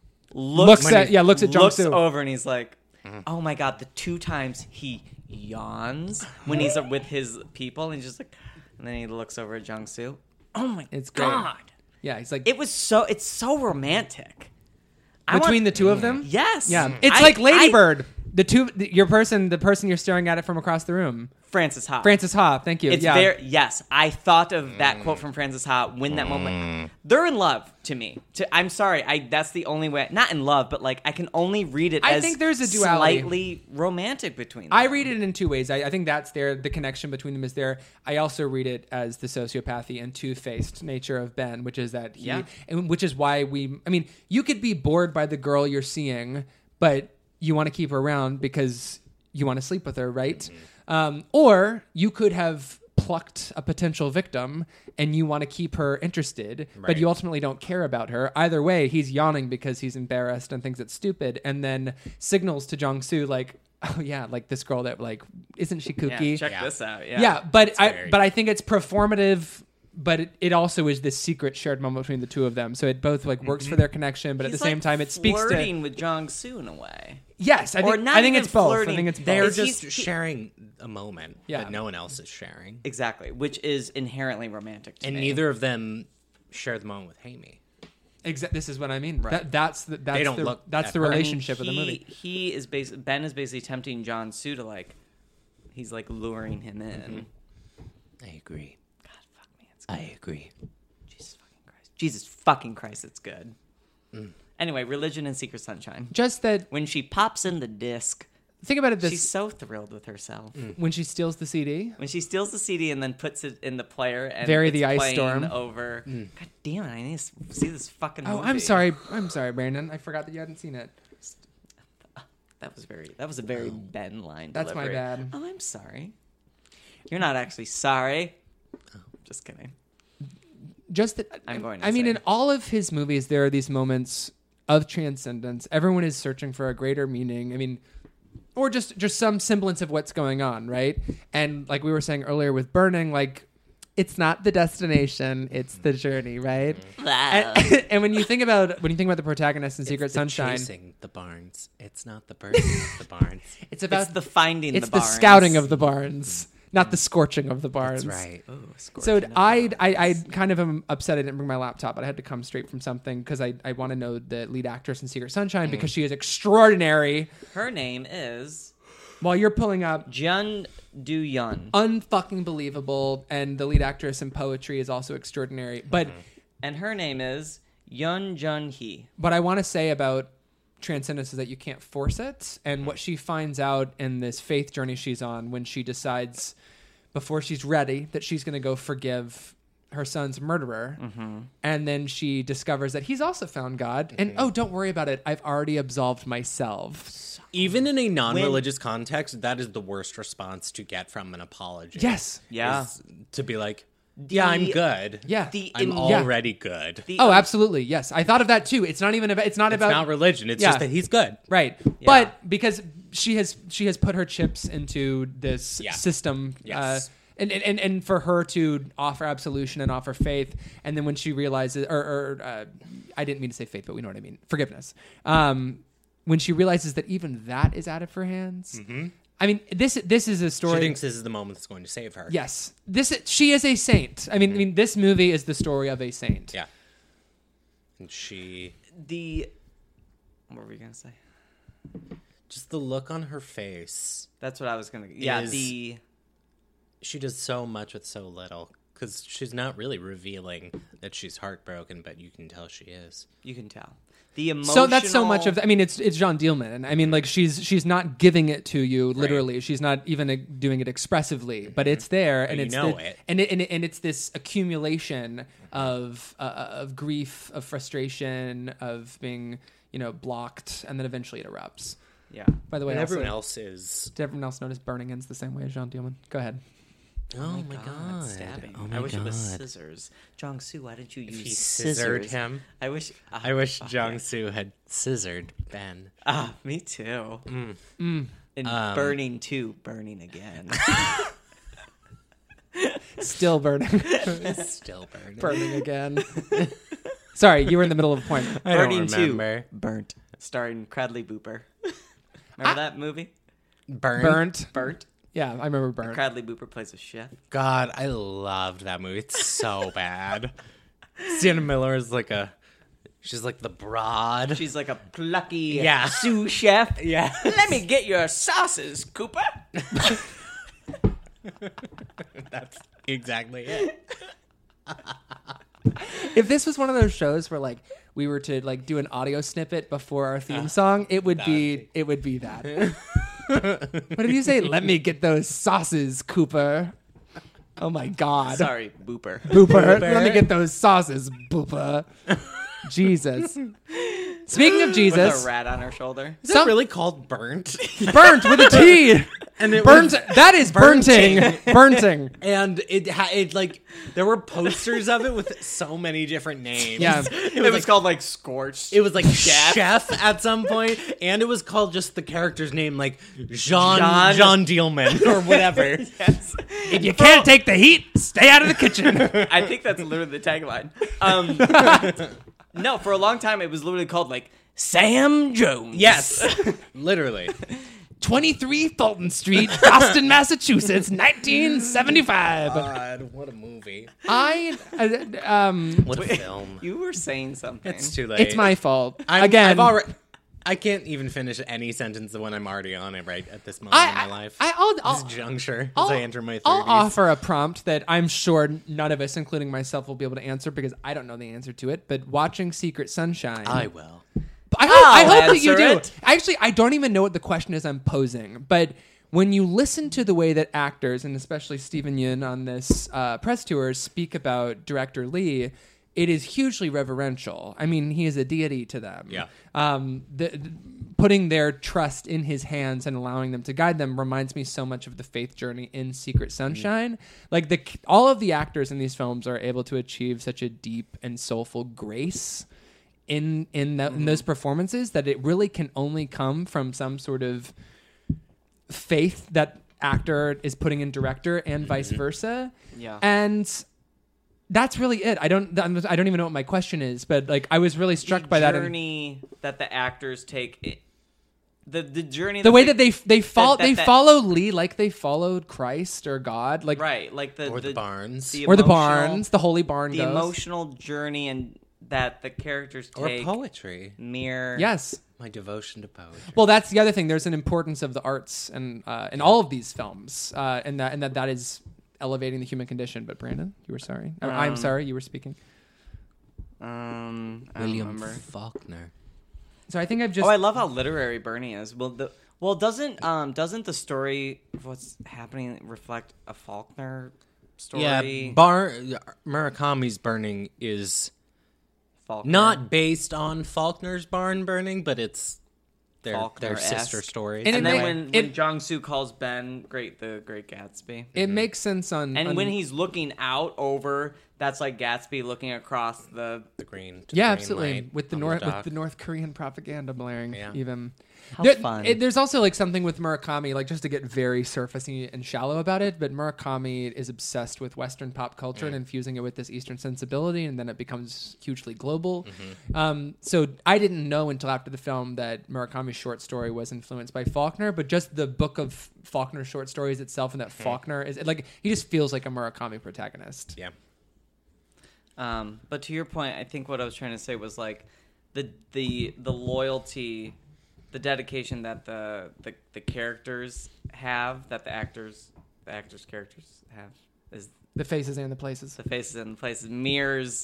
looks, Looks at- yeah, looks at looks Jung-soo. over and he's like, Mm-hmm. "Oh my god!" The two times he yawns when he's with his people, and he's just like, and then he looks over at Jung-soo. Oh my It's great. god! Yeah, he's like It was so it's so romantic. I between want- the two of them. yes, Yeah, it's I- like Lady I- Bird. The two, the, your person, the person you're staring at it from across the room. Francis Ha. Francis Ha. Thank you. It's yeah. very yes. I thought of that quote from Francis Ha when that moment. They're in love to me. To, I'm sorry. I that's the only way. Not in love, but like I can only read it. I as think there's a duality. slightly romantic between them. I read it in two ways. I, I think that's there. The connection between them is there. I also read it as the sociopathy and two-faced nature of Ben, which is that he, Yeah. and which is why we. I mean, you could be bored by the girl you're seeing, but you want to keep her around because you want to sleep with her, right? Mm-hmm. Um, or you could have plucked a potential victim and you want to keep her interested, but Right. you ultimately don't care about her. Either way, he's yawning because he's embarrassed and thinks it's stupid, and then signals to Jung-soo like, oh yeah, like this girl that like, isn't she Yeah, kooky? check Yeah. this out. Yeah. Yeah, but I very- but I think it's performative, but it, it also is this secret shared moment between the two of them. So it both like works for their connection, but at He's the same like time it speaks flirting to with Jong-soo in a way. yes. I or think not I think even it's both. I flirting. think it's both. They're It's- just he's- sharing a moment Yeah. that no one else is sharing. Exactly, which is inherently romantic to And me. neither of them share the moment with Hammy. Exa- this is what I mean. Right. That, that's the, that's don't the, look that's at the her. I mean, relationship of the he- movie. He is bas- Ben is basically tempting Jong-soo to like, he's like luring him in. I agree. God, fuck me, it's I agree. Jesus fucking Christ. Jesus fucking Christ, it's good. Anyway, Religion and Secret Sunshine. Just that. When she pops in the disc, Think about it. This she's so thrilled with herself. when she steals the C D. When she steals the C D and then puts it in the player and Vary it's the Ice playing Storm. over. God damn it! I need to see this fucking. Oh, movie. I'm sorry. I'm sorry, Brandon. I forgot that you hadn't seen it. That was very. That was a very Ben line. That's my delivery. bad. Oh, I'm sorry. You're not actually sorry. Just kidding. Just that I'm going to I mean, say. in all of his movies, there are these moments of transcendence. Everyone is searching for a greater meaning. I mean, or just just some semblance of what's going on, right? And like we were saying earlier with Burning, like it's not the destination, it's the journey, right? And, and when you think about when you think about the protagonist in Secret It's the Sunshine, chasing the barns. It's not the birds. It's the barns. it's about It's the finding. it's the, the, barns. scouting of the barns, not the scorching of the barns. That's right. So I, I, I kind of am upset I didn't bring my laptop, but I had to come straight from something because I, I want to know the lead actress in Secret Sunshine Mm. because she is extraordinary. Her name is While you're pulling up, Jun Do Yun, unfucking believable, and the lead actress in Poetry is also extraordinary. But and her name is Yun Jun Hee. what I want to say about transcendence is that you can't force it, and what she finds out in this faith journey she's on when she decides before she's ready that she's going to go forgive her son's murderer, and then she discovers that he's also found God, and oh, don't worry about it, I've already absolved myself. Even in a non-religious context, that is the worst response to get from an apology. Yes. Yeah. is to be like, yeah, I'm The- good. Yeah. The I'm im- already good. the- Oh, absolutely. Yes. I thought of that too. It's not even about, it's not It's about, not religion. It's Yeah. just that he's good. right. But because she has, she has put her chips into this Yeah. system, Yes. uh, and, and, and for her to offer absolution and offer faith. And then when she realizes, or, or uh, I didn't mean to say faith, but we know what I mean. Forgiveness. Um, when she realizes that even that is out of her hands. Mm-hmm. I mean, this this is a story. She thinks this is the moment that's going to save her. Yes, this she is a saint. I mean, mm-hmm. I mean, this movie is the story of a saint. Yeah, and she the what were we gonna say? Just the look on her face. That's what I was gonna. Yeah, is, the she does so much with so little because she's not really revealing that she's heartbroken, but you can tell she is. You can tell. The emotional... So that's so much of. The, I mean, it's it's Jeanne Dielman. I mean, like she's she's not giving it to you literally. Right. She's not even uh, doing it expressively, but it's there, and but it's you know the, it. and it, and, it, and it's this accumulation of uh, of grief, of frustration, of being you know blocked, and then eventually it erupts. Yeah. By the way, and also, everyone else is. Did everyone else notice burning ends the same way as Jeanne Dielman? Go ahead. Oh, oh my god! god. Stabbing. Oh my I wish god. it was scissors. Jong-soo, why didn't you use if he scissors? scissored him. I wish. Uh, I wish Jong-soo yeah. had scissored Ben. Ah, me too. Mm. Mm. And um, burning too, burning again. Still burning. Still burning. Burning again. Sorry, you were in the middle of a point. I burning don't remember. Two, burnt. Starring Cradley Booper. Remember I, that movie? Burnt. Burnt. Burnt. Yeah, I remember Burnt. Cradley Booper plays a chef. God, I loved that movie. It's so bad. Sienna Miller is like a... She's like the broad. She's like a plucky yeah. sous chef. Yeah. Let me get your sauces, Cooper. That's exactly it. If this was one of those shows where like we were to like do an audio snippet before our theme song, it would be, be it would be that. What did you say? Let me get those sauces, Cooper. Oh my god. Sorry, Booper. Booper. Booper. Let me get those sauces, Booper. Jesus. Speaking of Jesus, with a rat on her shoulder. Is it really called burnt? Burnt with a T. And it burnt. Was that is burning. Burning. And it had it like there were posters of it with so many different names. Yeah, it was, it was like, called like Scorched. It was like Chef. Chef at some point, and it was called just the character's name, like Jean Jean, Jean Dielman or whatever. Yes. If you can't take the heat, stay out of the kitchen. I think that's literally the tagline. Um, no, for a long time it was literally called like Sam Jones. Yes, literally. twenty-three Fulton Street, Boston, Massachusetts, nineteen seventy-five. God, what a movie. I, uh, um... What a Wait, film. You were saying something. It's too late. It's my fault. I'm, Again. I've already... I can't even finish any sentence when I'm already on it right at this moment I, in my life. I, I'll, I'll, this juncture I'll, as I enter my thirties. I'll offer a prompt that I'm sure none of us, including myself, will be able to answer because I don't know the answer to it. But watching Secret Sunshine... I will. I hope, I hope that you do. It. Actually, I don't even know what the question is I'm posing. But when you listen to the way that actors, and especially Steven Yeun on this uh, press tour, speak about director Lee... It is hugely reverential. I mean, he is a deity to them. Yeah. Um, the, the, putting their trust in his hands and allowing them to guide them reminds me so much of the faith journey in Secret Sunshine. Mm-hmm. Like the all of the actors in these films are able to achieve such a deep and soulful grace in in, the, mm-hmm. in those performances that it really can only come from some sort of faith that actor is putting in director and mm-hmm. vice versa. Yeah. And that's really it. I don't. I don't even know what my question is, but like I was really struck the by that journey that the actors take. It, the the journey. The that way they, that they they follow that, that, they that, follow Lee like they followed Christ or God, like right, like the or the, the Barnes, the or the Barnes, the Holy Barn. The goes. emotional journey and that the characters take. Or poetry. Mere. Yes. My devotion to poetry. Well, that's the other thing. There's an importance of the arts and uh, in all of these films, uh, and that and that that is. Elevating the human condition. But Brandon, you were sorry. Um, I'm sorry, you were speaking. Um, I William remember. Faulkner. So I think I've just. Oh, I love how literary Bernie is. Well, the well doesn't um doesn't the story of what's happening reflect a Faulkner story? Yeah, Bar Murakami's burning is Faulkner. not based on Faulkner's barn burning, but it's their their Faulkner-esque. sister stories. And And, it then may- when, it- when Jong-soo calls Ben great, the Great Gatsby, It makes sense on. and on- when he's looking out over that's like Gatsby looking across the The green. To Yeah, the green absolutely. light With the on North, with dock. the North Korean propaganda blaring, Yeah. even. How There- fun. it- there's also like something with Murakami, like just to get very surfacey and shallow about it. But Murakami is obsessed with Western pop culture and infusing it with this Eastern sensibility, and then it becomes hugely global. Um, so I didn't know until after the film that Murakami's short story was influenced by Faulkner, but just the book of Faulkner short stories itself, and that Faulkner is like he just feels like a Murakami protagonist. Yeah. Um, but to your point, I think what I was trying to say was like the the the loyalty, the dedication that the the, the characters have, that the actors the actors' characters have, is The faces and the places. the faces and the places mirrors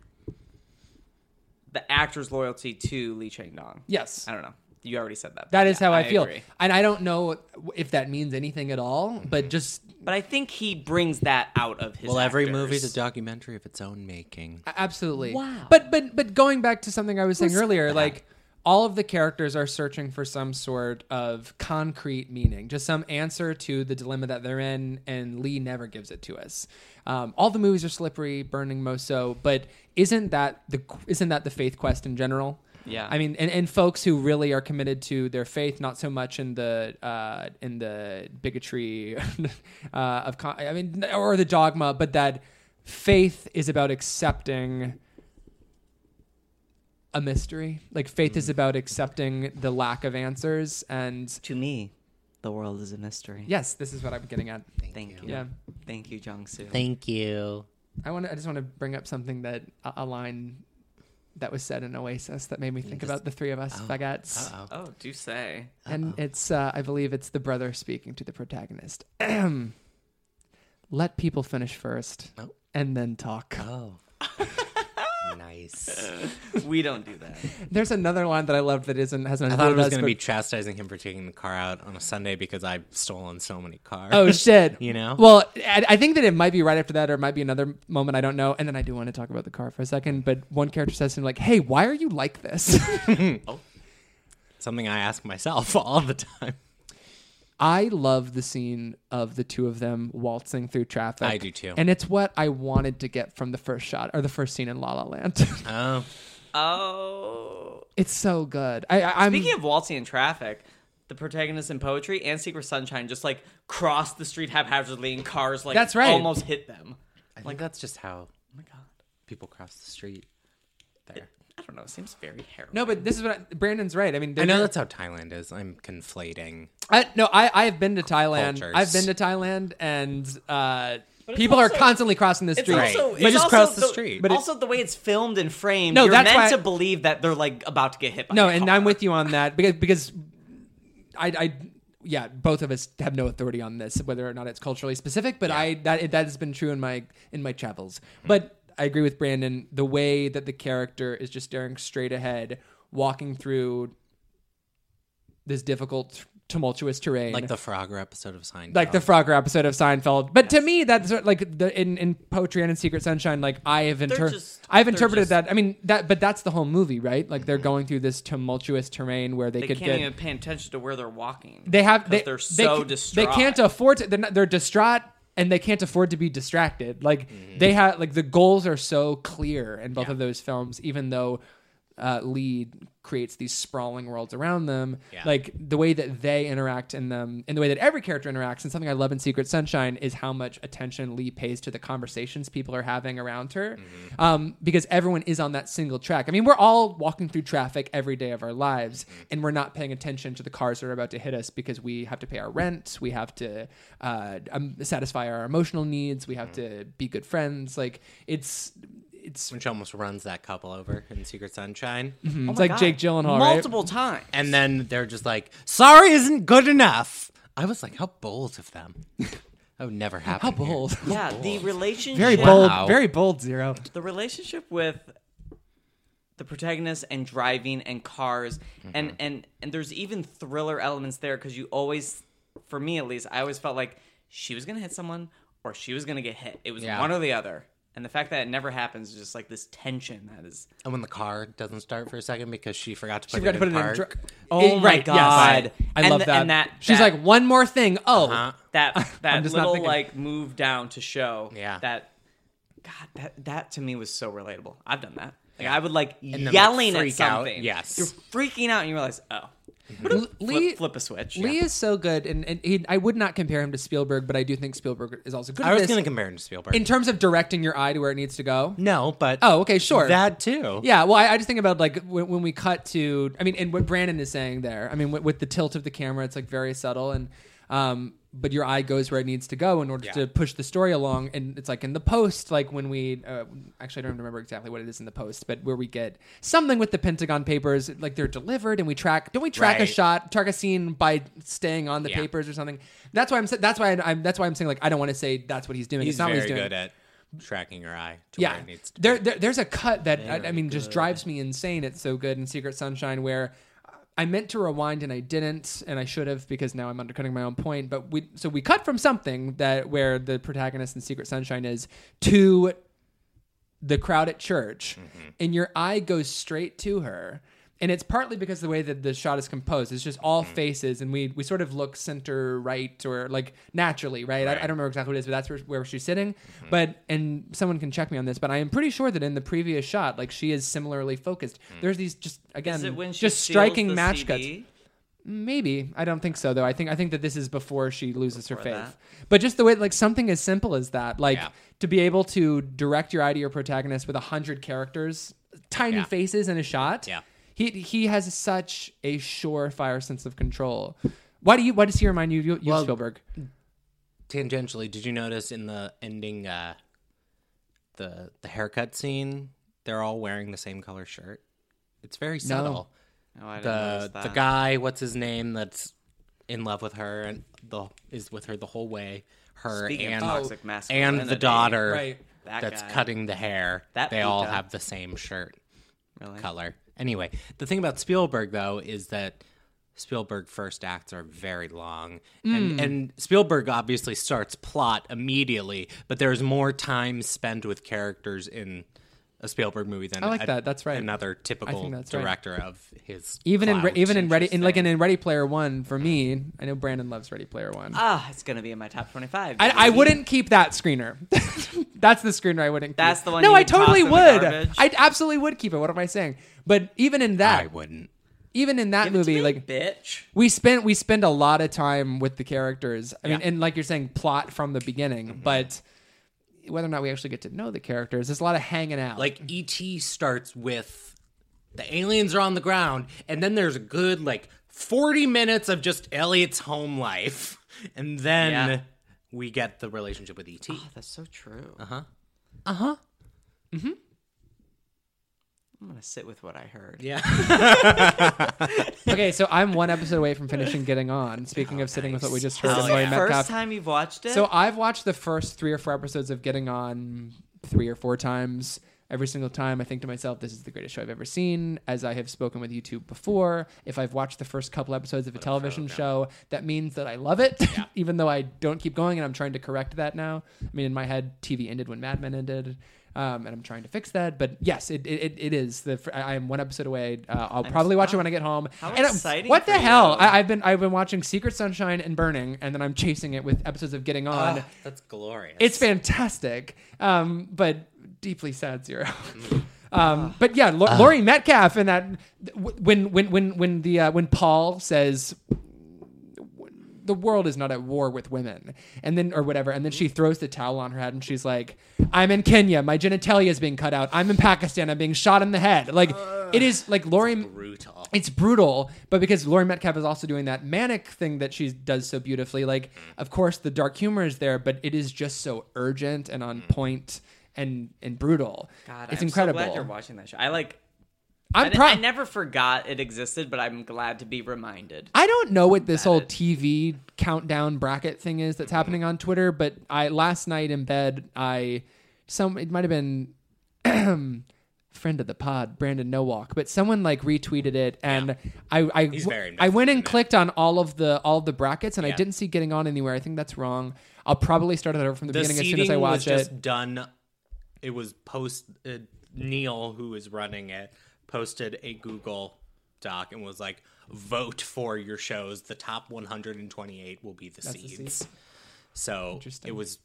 the actor's loyalty to Lee Chang-dong. Yes. I don't know. You already said that. That but is yeah, how I, feel. agree. And I don't know if that means anything at all, but just But I think he brings that out of his Well, every actors. movie's a documentary of its own making. absolutely. Wow. But but but going back to something I was saying earlier, like all of the characters are searching for some sort of concrete meaning, just some answer to the dilemma that they're in, and Lee never gives it to us. Um, all the movies are slippery, Burning most so, but isn't that the isn't that the faith quest in general? Yeah. I mean, and, and folks who really are committed to their faith, not so much in the uh, in the bigotry uh, of, con- I mean, or the dogma, but that faith is about accepting a mystery. Like faith is about accepting the lack of answers. And To me, the world is a mystery. yes, this is what I'm getting at. Thank you. Yeah, Thank you, Jung-soo. Thank you. I want to. I just want to bring up something that a, a line that was said in Oasis that made me think about the three of us baguettes. Uh-oh. Oh, do say. And it's, uh, I believe it's the brother speaking to the protagonist. Let people finish first Oh. and then talk. Oh. Nice. We don't do that. There's another line that I loved that isn't, hasn't I thought it was us, going to but- be chastising him for taking the car out on a Sunday because I've stolen so many cars. Oh, shit. You know? Well, I, I think that it might be right after that, or it might be another moment. I don't know. And then I do want to talk about the car for a second. But one character says to him, like, hey, why are you like this? Something I ask myself all the time. I love the scene of the two of them waltzing through traffic. I do too. And it's what I wanted to get from the first shot, or the first scene in La La Land. Oh. Oh. It's so good. I, I, I'm Speaking of waltzing in traffic, the protagonist in Poetry and Secret Sunshine just like cross the street haphazardly and cars like That's right. almost hit them. I think that's just how Oh my god. people cross the street there. I don't know. It seems very harrowing. no, but this is what I, Brandon's right. I mean, I know they're- that's how Thailand is. I'm conflating. I, no, I I have been to Thailand. Cultures. I've been to Thailand, and uh, it's people also- are constantly crossing the It's street. Right. also, But it's just also cross the the street. But But also the way it's filmed and framed. No, you're that's meant why- to believe that they're like about to get hit by No, a and car. I'm with you on that because because I I yeah, both of us have no authority on this, whether or not it's culturally specific. But I that that has been true in my in my travels. But I agree with Brandon. The way that the character is just staring straight ahead, walking through this difficult, tumultuous terrain, Like the Frogger episode of Seinfeld. like the Frogger episode of Seinfeld. But to me, that's sort of like the in, in Poetry and in Secret Sunshine. Like I have inter- just- I've they're interpreted just- that. I mean that, but that's the whole movie, right? Like they're going through this tumultuous terrain where they, They could can't get. even pay attention to where they're walking. They have. 'Cause They, they're they so ca- distraught. They can't afford to. They're, not, they're distraught, and they can't afford to be distracted. Like they have. Like the goals are so clear in both of those films, even though uh, Lee creates these sprawling worlds around them. Yeah. Like the way that they interact in them, and the way that every character interacts. And something I love in Secret Sunshine is how much attention Lee pays to the conversations people are having around her, um, because everyone is on that single track. I mean, we're all walking through traffic every day of our lives, and we're not paying attention to the cars that are about to hit us because we have to pay our rent, we have to uh, um, satisfy our emotional needs, we have to be good friends. Like it's. It's, When she almost runs that couple over in Secret Sunshine. it's Oh my like God. Jake Gyllenhaal, right? multiple times. And then they're just like, sorry isn't good enough. I was like, how bold of them. That would never happen. How bold. Here. yeah, the relationship. Very Wow. bold. Very bold, Zero. The relationship with the protagonist and driving and cars, and and and there's even thriller elements there because you always, for me at least, I always felt like she was gonna hit someone or she was gonna get hit. It was Yeah. one or the other. And the fact that it never happens is just like this tension that is. And when the car doesn't start for a second because she forgot to put She forgot it to in put it park. in. Dr- Oh my yes. God. I And love the- that. and that- She's that- like, one more thing. Oh, Uh-huh. That that just not little thinking. like move down to show Yeah. that God, that that to me was so relatable. I've done that. Like I would like then, like, yelling freak at out. something. Yes. You're freaking out and you realize, oh, L- Lee, flip, flip a switch. Lee Yeah. is so good, and, and he, I would not compare him to Spielberg, but I do think Spielberg is also good I at was this. going to compare him to Spielberg. In terms of directing your eye to where it needs to go. no, but Oh, okay, sure. that too. Yeah, well, I, I just think about like when, when we cut to, I mean, and what Brandon is saying there. I mean, with, with the tilt of the camera, it's like very subtle, and um, but your eye goes where it needs to go in order Yeah. to push the story along. And it's like in the post, like when we, uh, actually, I don't remember exactly what it is in the post, but where we get something with the Pentagon Papers, like they're delivered, and we track. Don't we track Right. a shot, track a scene by staying on the Yeah. papers or something? That's why I'm. sa- That's why I, I'm. That's why I'm saying like I don't want to say that's what he's doing. He's it's not very what he's doing. good at tracking your eye to Yeah, where it needs to there, be. there there's a cut that I, I mean just drives me insane. It's so good in Secret Sunshine where I meant to rewind and I didn't, and I should have because now I'm undercutting my own point. But we so we cut from something that where the protagonist in Secret Sunshine is to the crowd at church, Mm-hmm. and your eye goes straight to her. And it's partly because of the way that the shot is composed. It's just all Mm-hmm. faces, and we we sort of look center right or like naturally, right? I, I Right. don't remember exactly what it is, but that's where, where she's sitting. Mm-hmm. But and someone can check me on this, but I am pretty sure that in the previous shot, like she is similarly focused. Mm. There's these just again Is it when she just steals striking the match C cuts. D? Maybe I don't think so though. I think I think that this is before she loses her Before faith. that. But just the way like something as simple as that, like Yeah. to be able to direct your eye to your protagonist with a hundred characters, tiny Yeah. faces in a shot. Yeah. He he has such a surefire sense of control. Why do you why does he remind you of you, Well, Spielberg? Tangentially, did you notice in the ending, uh, the the haircut scene, they're all wearing the same color shirt? It's very subtle. Oh, I didn't the notice that. the guy, what's his name, that's in love with her and the is with her the whole way. Her Speaking of and toxic and masculinity, the daughter Right. That that's guy. cutting the hair. That they all Pika. have the same shirt Really? color. Anyway, the thing about Spielberg though is that Spielberg first acts are very long, and and Spielberg obviously starts plot immediately, but there's more time spent with characters in a Spielberg movie than I like a- that. That's right. another I typical think that's right. director of his. Even in Re- clout. even in Ready in like in, Interesting. in Ready Player One for me, I know Brandon loves Ready Player One. Ah, it's gonna be in my top twenty-five. I, I baby. wouldn't keep that screener. That's the screener I wouldn't keep. That's the one No, you I would toss totally in the would. garbage? I absolutely would keep it. What am I saying? But even in that, I wouldn't. even in that Give it to movie, me, like bitch. we spent we spend a lot of time with the characters. I mean, Yeah. and like you're saying, plot from the beginning, Mm-hmm. but whether or not we actually get to know the characters, there's a lot of hanging out. Like E T starts with the aliens are on the ground, and then there's a good like forty minutes of just Elliot's home life, and then Yeah. we get the relationship with E T. Oh, that's so true. Uh huh. uh huh. I'm gonna sit with what I heard. Yeah. Okay, so I'm one episode away from finishing Getting On. Speaking of sitting with what we just heard, Hell and Laurie yeah. Metcalf. First time you've watched it? So I've watched the first three or four episodes of Getting On three or four times. Every single time I think to myself, this is the greatest show I've ever seen. As I have spoken with YouTube before, if I've watched the first couple episodes of a television show, that means that I love it, even though I don't keep going, and I'm trying to correct that now. I mean, in my head, T V ended when Mad Men ended. Um, and I'm trying to fix that, but yes, it it, it is. The I am one episode away. Uh, I'll probably watch it when I get home. How And it- exciting What the for hell? you. I, I've been I've been watching Secret Sunshine and Burning, and then I'm chasing it with episodes of Getting On. Oh, that's glorious. It's fantastic, um, but deeply sad zero. um, but yeah, Lo- Laurie Metcalf and that when when when when the uh, when Paul says the world is not at war with women, and then or whatever, and then she throws the towel on her head and she's like, "I'm in Kenya, my genitalia is being cut out. I'm in Pakistan, I'm being shot in the head." Like it is like Laurie. brutal. It's brutal, but because Laurie Metcalf is also doing that manic thing that she does so beautifully, like, of course, the dark humor is there, but it is just so urgent and on point and and brutal. God, it's I'm incredible. so glad you're watching that show. I like. I'm I, di- proud. I never forgot it existed, but I'm glad to be reminded. I don't know what this That whole it- T V countdown bracket thing is that's happening on Twitter, but I last night in bed, I some it might have been friend of the pod, Brandon Nowalk, but someone like retweeted it, and I I, He's very I went invested and in it. clicked on all of the all of the brackets, and I Yeah. didn't see Getting On anywhere. I think that's wrong. I'll probably start it over from the, The beginning as seating soon as I was watch just it. done. It was post. Uh, Neil, who is running it, posted a Google Doc and was like, "Vote for your shows. The top one hundred twenty-eight will be the That's the seeds." seeds. So Interesting. it was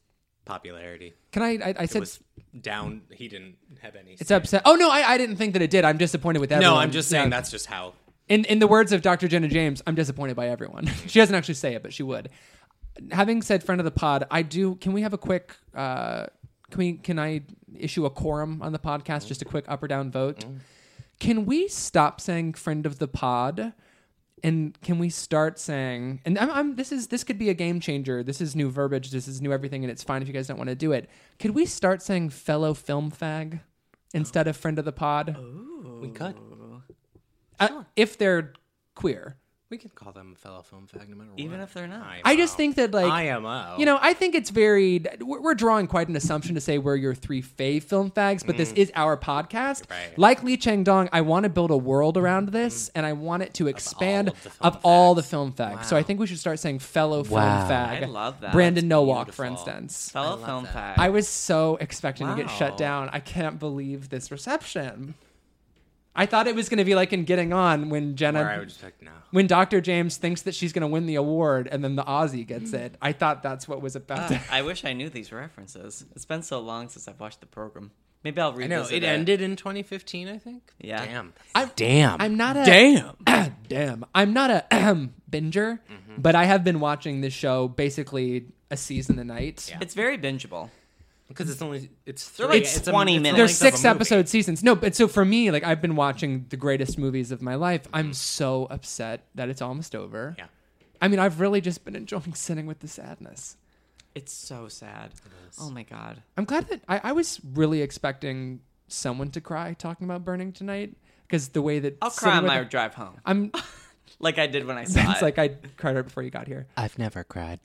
popularity. Can I? I, I It said was down. He didn't have any. it's upset. Oh no, I, I didn't think that it did. I'm disappointed with everyone. No, I'm just saying Yeah. that's just how. In in the words of Doctor Jenna James, I'm disappointed by everyone. She doesn't actually say it, but she would. Having said friend of the pod, I do. Can we have a quick? Uh, can we? Can I issue a quorum on the podcast? Just a quick up or down vote. Mm. Can we stop saying friend of the pod? And can we start saying? And I'm, I'm. This is this could be a game changer. This is new verbiage. This is new everything, and it's fine if you guys don't want to do it. Could we start saying fellow film fag instead of friend of the pod? We could. Uh, if they're queer. We could call them a fellow film fag no matter what. Even if they're not. I M O. I just think that, like, I M O. you know, I think it's very, we're we're drawing quite an assumption to say we're your three fave film fags, but this is our podcast. Right. Like Lee Chang Dong, I want to build a world around this, and I want it to expand all of the film of all fags. the film fags. So I think we should start saying fellow film Wow. fag. I love that. Brandon That's Nowak, for beautiful. instance. Fellow love film that. fact. I was so expecting to get shut Wow. down. I can't believe this reception. I thought it was going to be like in Getting On when Jenna, Where I would just like, no. when Doctor James thinks that she's going to win the award and then the Aussie gets it. I thought that's what was about to Ah, I wish I knew these references. It's been so long since I've watched the program. Maybe I'll I revisit know. It ended in twenty fifteen, I think. Yeah. Damn. I'm- Damn. I'm not a Damn. damn. I'm not a binger, but I have been watching this show basically a season a night. It's very bingeable. Because it's only it's They're three. like it's a- twenty it's the minutes. There's length of a six movie. episode seasons. No, but so for me, like I've been watching the greatest movies of my life. I'm so upset that it's almost over. Yeah. I mean, I've really just been enjoying sitting with the sadness. It's so sad. Oh my god. I'm glad that I, I was really expecting someone to cry talking about Burning tonight because the way that I'll sitting cry on with my it- drive home, I'm. like I did when I saw It's it. like I cried right before you got here. I've never cried.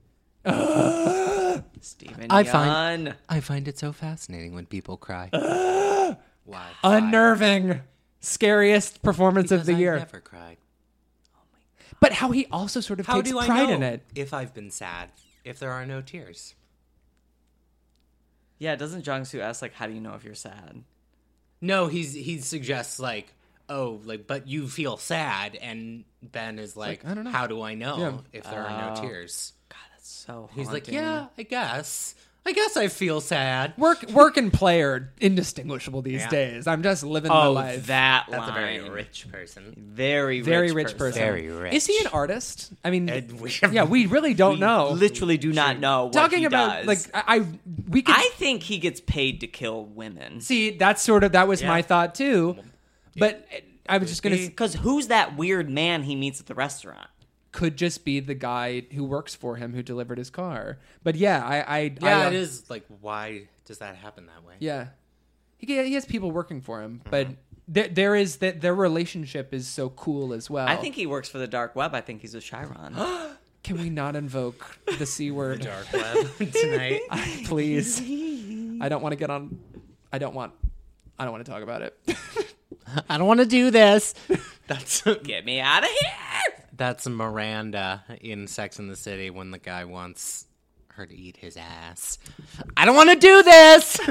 Stephen I I find- I find it so fascinating when people cry. Why? Unnerving, scariest performance of Because the I've year. never cried. But how he also sort of How takes do I pride know in it. if I've been sad? If there are no tears? Yeah, doesn't Jung-soo ask like, how do you know if you're sad? No, he's he suggests like, oh, like, but you feel sad, and Ben is like, like, I don't know. how do I know Yeah. if there are no tears? God, that's so. He's like, haunting. yeah, I guess, I guess I feel sad. Work, work, and play are indistinguishable these Yeah. days. I'm just living my Oh, life. that That's a very line. rich person. very, Very rich, rich person. Very rich. Is he an artist? I mean, And we- yeah, we really don't know. Literally, do not know what Talking he about does. like I, I we could I think he gets paid to kill women. see that's sort of that was Yeah. my thought too, but I was just gonna s- Because who's that weird man he meets at the restaurant? could just be the guy who works for him who delivered his car. But yeah, I, I Yeah, I, uh, it is like, why does that happen that way? Yeah, he he has people working for him, but there there is that their relationship is so cool as well. I think he works for the dark web. I think he's a Chiron. Can we not invoke the c word, Dark web tonight. please? I don't want to get on. I don't want. I don't want to talk about it. I don't want to do this. That's Get me out of here! that's Miranda in Sex and the City when the guy wants her to eat his ass. I don't want to do this.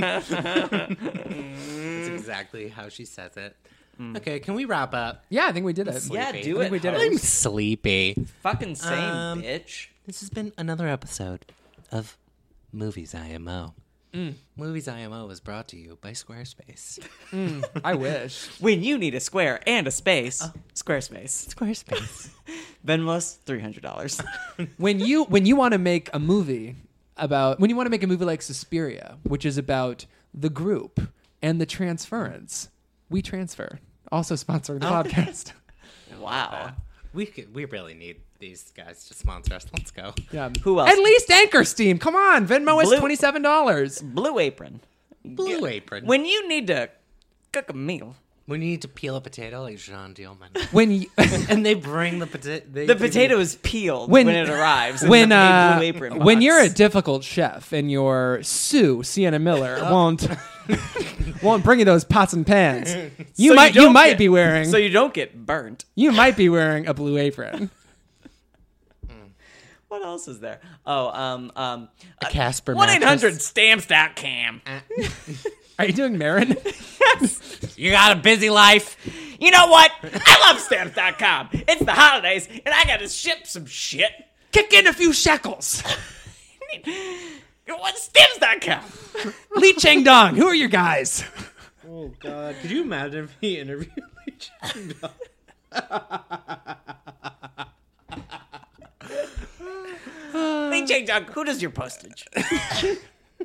That's exactly how she says it. Okay, can we wrap up? Yeah, I think we did it. Yeah, Sleepy. do I it. think we did Host. I'm sleepy. Fucking same, Um, bitch. This has been another episode of Movies I M O. Movies I M O is brought to you by Squarespace. I wish. When you need a square and a space, Squarespace. Squarespace. Venmo's three hundred dollars. when you when you want to make a movie about when you want to make a movie like Suspiria, which is about the group and the transference, we transfer. Also sponsoring the podcast. Wow. we could, we really need these guys to sponsor us. Let's go. Yeah. Who else? At least Anchor Steam. Come on, Venmo is Blue- twenty seven dollars. Blue Apron. Blue Apron. When you need to cook a meal, We need to peel a potato like Jean Dielman. When you, And they bring the potato. the potato is peeled when, When- it arrives. in when the big uh, Blue Apron when box. you're a difficult chef and your Sue Sienna Miller won't won't bring you those pots and pans, you So might you, don't might get- be wearing so you don't get burnt. you might be wearing a Blue Apron. What else is there? Oh, um, um, A Casper one eight hundred mattress. stamps dot com. Are you doing Marin? You got a busy life. You know what? I love stamps dot com. It's the holidays, and I gotta ship some shit. Kick in a few shekels. What stims that cow? Lee Chang Dong, who are your guys? Oh God! Could you imagine if he interviewed Lee Chang Dong? Lee Chang Dong, who does your postage? I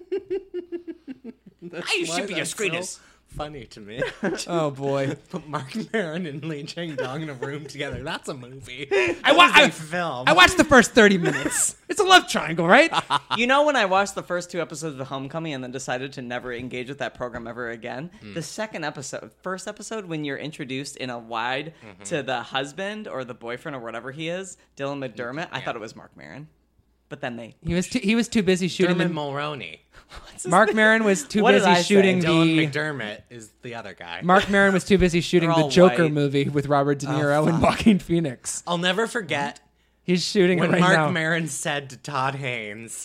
use shipping your screeners. Funny to me. Oh boy. Put Mark Maron and Lee Chang Dong in a room together. That's a movie. I, wa- That I, is a film. I watched the first thirty minutes. It's a love triangle, right? You know, when I watched the first two episodes of Homecoming and then decided to never engage with that program ever again, Mm. the second episode, first episode, when you're introduced in a wide Mm-hmm. to the husband or the boyfriend or whatever he is, Dylan McDermott, I thought it was Mark Maron. But then they... He was too, he was too busy shooting. Dermot The, Mulroney. Mark Maron was too What did I busy say? shooting Dylan the. McDermott is the other guy. Mark Maron was too busy shooting They're the all Joker white. movie with Robert De Niro and Joaquin Phoenix. I'll never forget He's shooting when it right Mark now. Maron said to Todd Haynes,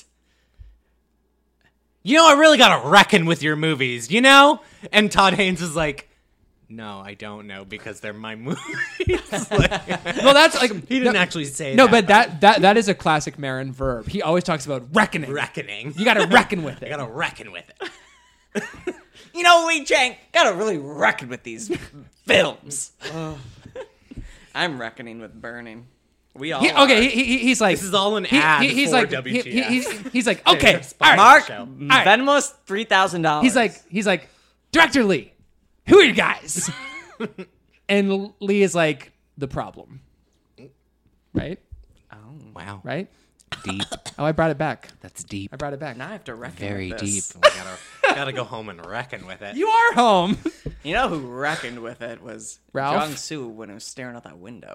"You know, I really gotta reckon with your movies, you know?" And Todd Haynes was like, "No, I don't know because they're my movies." Like, Well, that's like he didn't no, actually say No, that. but that that that is a classic Maron verb. He always talks about reckoning. reckoning. You got to reckon with I it. gotta reckon with it. You know, Lee Chang, gotta really reckon with these films. I'm reckoning with burning. We all He, are. okay, he, he, he's like This is all an he- ad he- he's for like W T F. he- he- he's, he's like okay, They're all right. Mark, show. right. Venmo's three thousand dollars. He's like he's like Director Lee, who are you guys? And Lee is like the problem, right? Wow. Right? Deep. Oh, I brought it back. That's deep. I brought it back. now I have to reckon Very with deep. this. We gotta, gotta go home and reckon with it. You are home. You know who reckoned with it was Ralph? Jung Soo when he was staring out that window.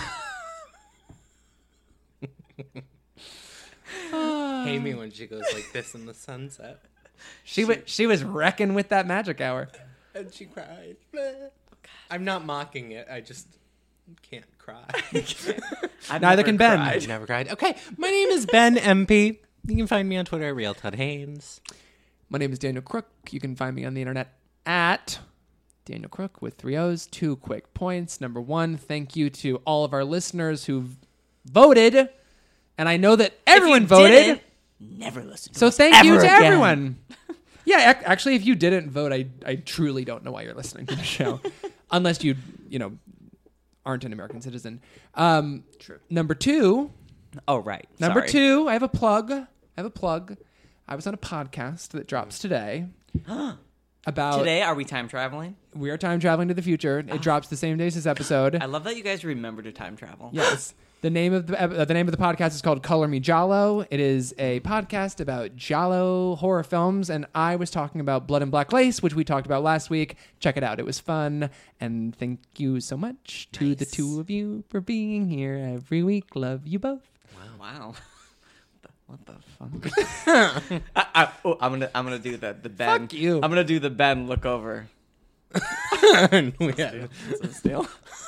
Amy when she goes like this in the sunset. She was she was wrecking with that magic hour. And she cried. I'm not mocking it. I just can't cry. I've Neither never can Ben. cried. I've never cried. Okay, my name is Ben M P. You can find me on Twitter, Real Todd Haynes. My name is Daniel Crook. You can find me on the internet at Daniel Crook with three O's. Two quick points. Number one, thank you to all of our listeners who voted. And I know that everyone If you voted. didn't, never listen to So us thank you ever to again. everyone. Yeah, ac- actually, if you didn't vote, I, I truly don't know why you're listening to the show. Unless you, you know, aren't an American citizen. Um, True. Number two. Oh, right. Number Sorry. two, I have a plug. I have a plug. I was on a podcast that drops today. about Today, are we time traveling? we are time traveling to the future. It drops the same day as this episode. I love that you guys remember to time travel. Yes. The name of the uh, the name of the podcast is called Color Me Giallo. It is a podcast about Giallo horror films, and I was talking about Blood and Black Lace, which we talked about last week. Check it out; it was fun, and thank you so much to Nice. the two of you for being here every week. Love you both. Wow. What the fuck? I, I, oh, I'm gonna I'm gonna do the the Ben. Fuck you. I'm gonna do the Ben look over. Yeah. Still.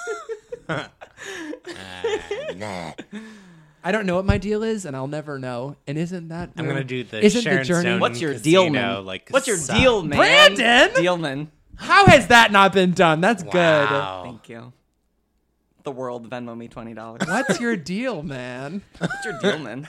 I don't know what my deal is, and I'll never know. And isn't that I'm gonna do the isn't Sharon the journey? Stone What's your Casino, deal, man? like, What's your suck. deal, man? Brandon! Dealman. How has that not been done? That's Wow. Thank you. The world Venmo me twenty dollars. good. What's your deal, man? What's your deal, man?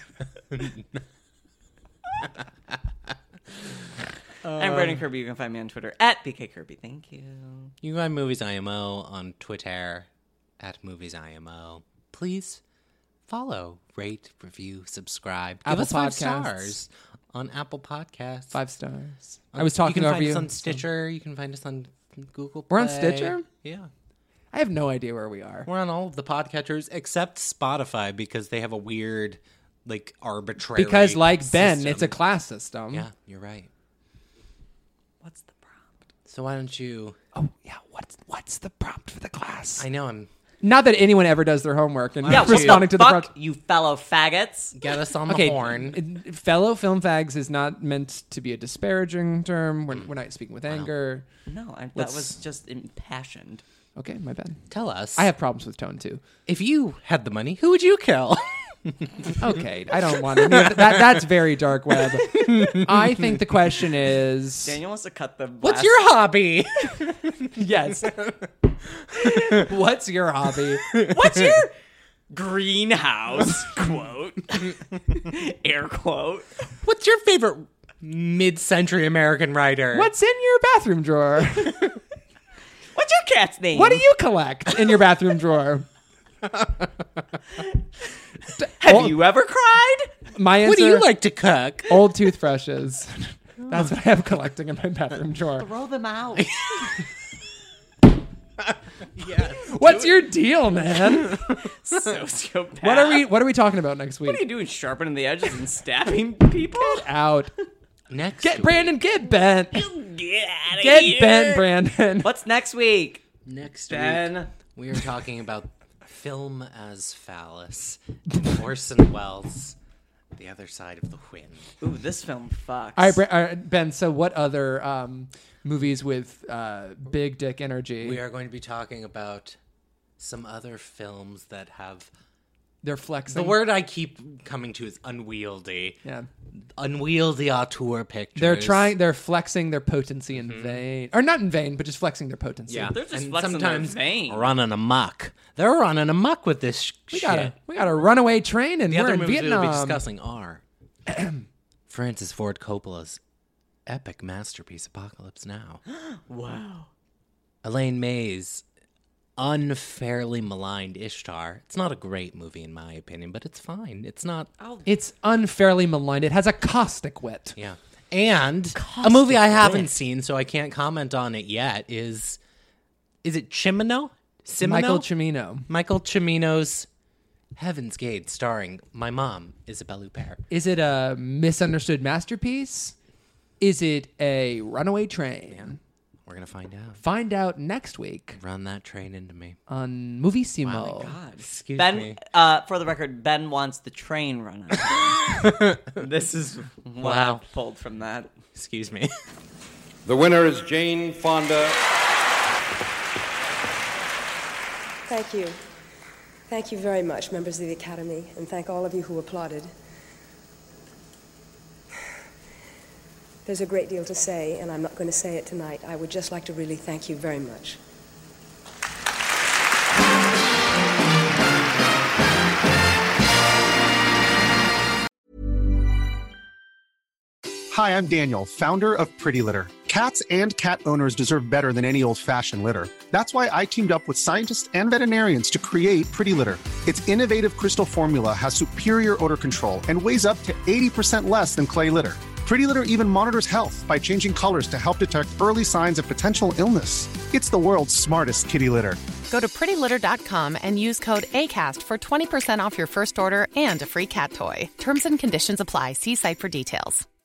I'm Brandon Kirby. You can find me on Twitter at B K Kirby. Thank you. You can find Movies I M O on Twitter at Movies I M O. Please follow, rate, review, subscribe. Give Apple us five Podcasts. stars on Apple Podcasts. Five stars. I was talking you can over find you. us on Stitcher. You can find us on Google Play. We're on Stitcher? Yeah. I have no idea where we are. We're on all of the podcatchers except Spotify because they have a weird, like, arbitrary Because, like Ben, system. it's a class system. Yeah, you're right. What's the prompt? So why don't you... Oh, yeah. What's what's the prompt for the class? I know I'm... Not that anyone ever does their homework and Yeah, what responding the to the fuck, prompt. you fellow faggots? Get us on the Okay, horn. it- fellow film fags is not meant to be a disparaging term. We're, we're not speaking with anger. No, I, that Let's- was just impassioned. Okay, my bad. Tell us. I have problems with tone too. If you had the money, who would you kill? Okay, I don't want to. That, that's very dark web. I think the question is Daniel wants to cut the. What's last- your hobby? yes. What's your hobby? What's your greenhouse quote? Air quote. What's your favorite mid-century American writer. What's in your bathroom drawer? What's your cat's name? What do you collect in your bathroom drawer? Have Old- you ever cried? My answer, What do you like to cook? Old toothbrushes. That's what I have collecting in my bathroom drawer. Throw them out. Yeah. What's your deal, man? Sociopath. What are we What are we talking about next week? What are you doing? Sharpening the edges and stabbing people? Out. Next Get week- Brandon. Get bent. Get out of Get here. bent, Brandon. What's next week? Next Ben. week, we are talking about film as phallus, Orson Welles, The Other Side of the Wind. Ooh, this film fucks. All right, Bra- all right, Ben. So, what other um, movies with uh, big dick energy? We are going to be talking about some other films that have... They're flexing. The word I keep coming to is unwieldy. Yeah. Unwieldy auteur pictures. They're trying. They're flexing their potency in vain, or not in vain, but just flexing their potency. Yeah, They're just and flexing their sometimes vein. running amok. They're running amok with this sh- We shit. got a we got a runaway train, and The we're other in movies Vietnam. we'll be discussing are Francis Ford Coppola's epic masterpiece, Apocalypse Now. Wow. Elaine May's unfairly maligned Ishtar. It's not a great movie in my opinion, but it's fine. It's not. It's unfairly maligned. It has a caustic wit. Yeah. And a movie I haven't seen, so I can't comment on it yet, is is it Cimino? Cimino? Michael Cimino. Michael Cimino's Heaven's Gate, starring my mom, Isabelle Huppert. Is it a misunderstood masterpiece? Is it a runaway train? We're gonna find out. Find out next week Run that train into me. on Movissimo. Oh my God. Excuse Ben, me. uh, for the record, Ben wants the train run. This is what Wow. I pulled from that. Excuse me. The winner is Jane Fonda. Thank you. Thank you very much, members of the Academy, and thank all of you who applauded. There's a great deal to say, and I'm not going to say it tonight. I would just like to really thank you very much. Hi, I'm Daniel, founder of Pretty Litter. Cats and cat owners deserve better than any old-fashioned litter. That's why I teamed up with scientists and veterinarians to create Pretty Litter. Its innovative crystal formula has superior odor control and weighs up to eighty percent less than clay litter. Pretty Litter even monitors health by changing colors to help detect early signs of potential illness. It's the world's smartest kitty litter. Go to pretty litter dot com and use code ACAST for twenty percent off your first order and a free cat toy. Terms and conditions apply. See site for details.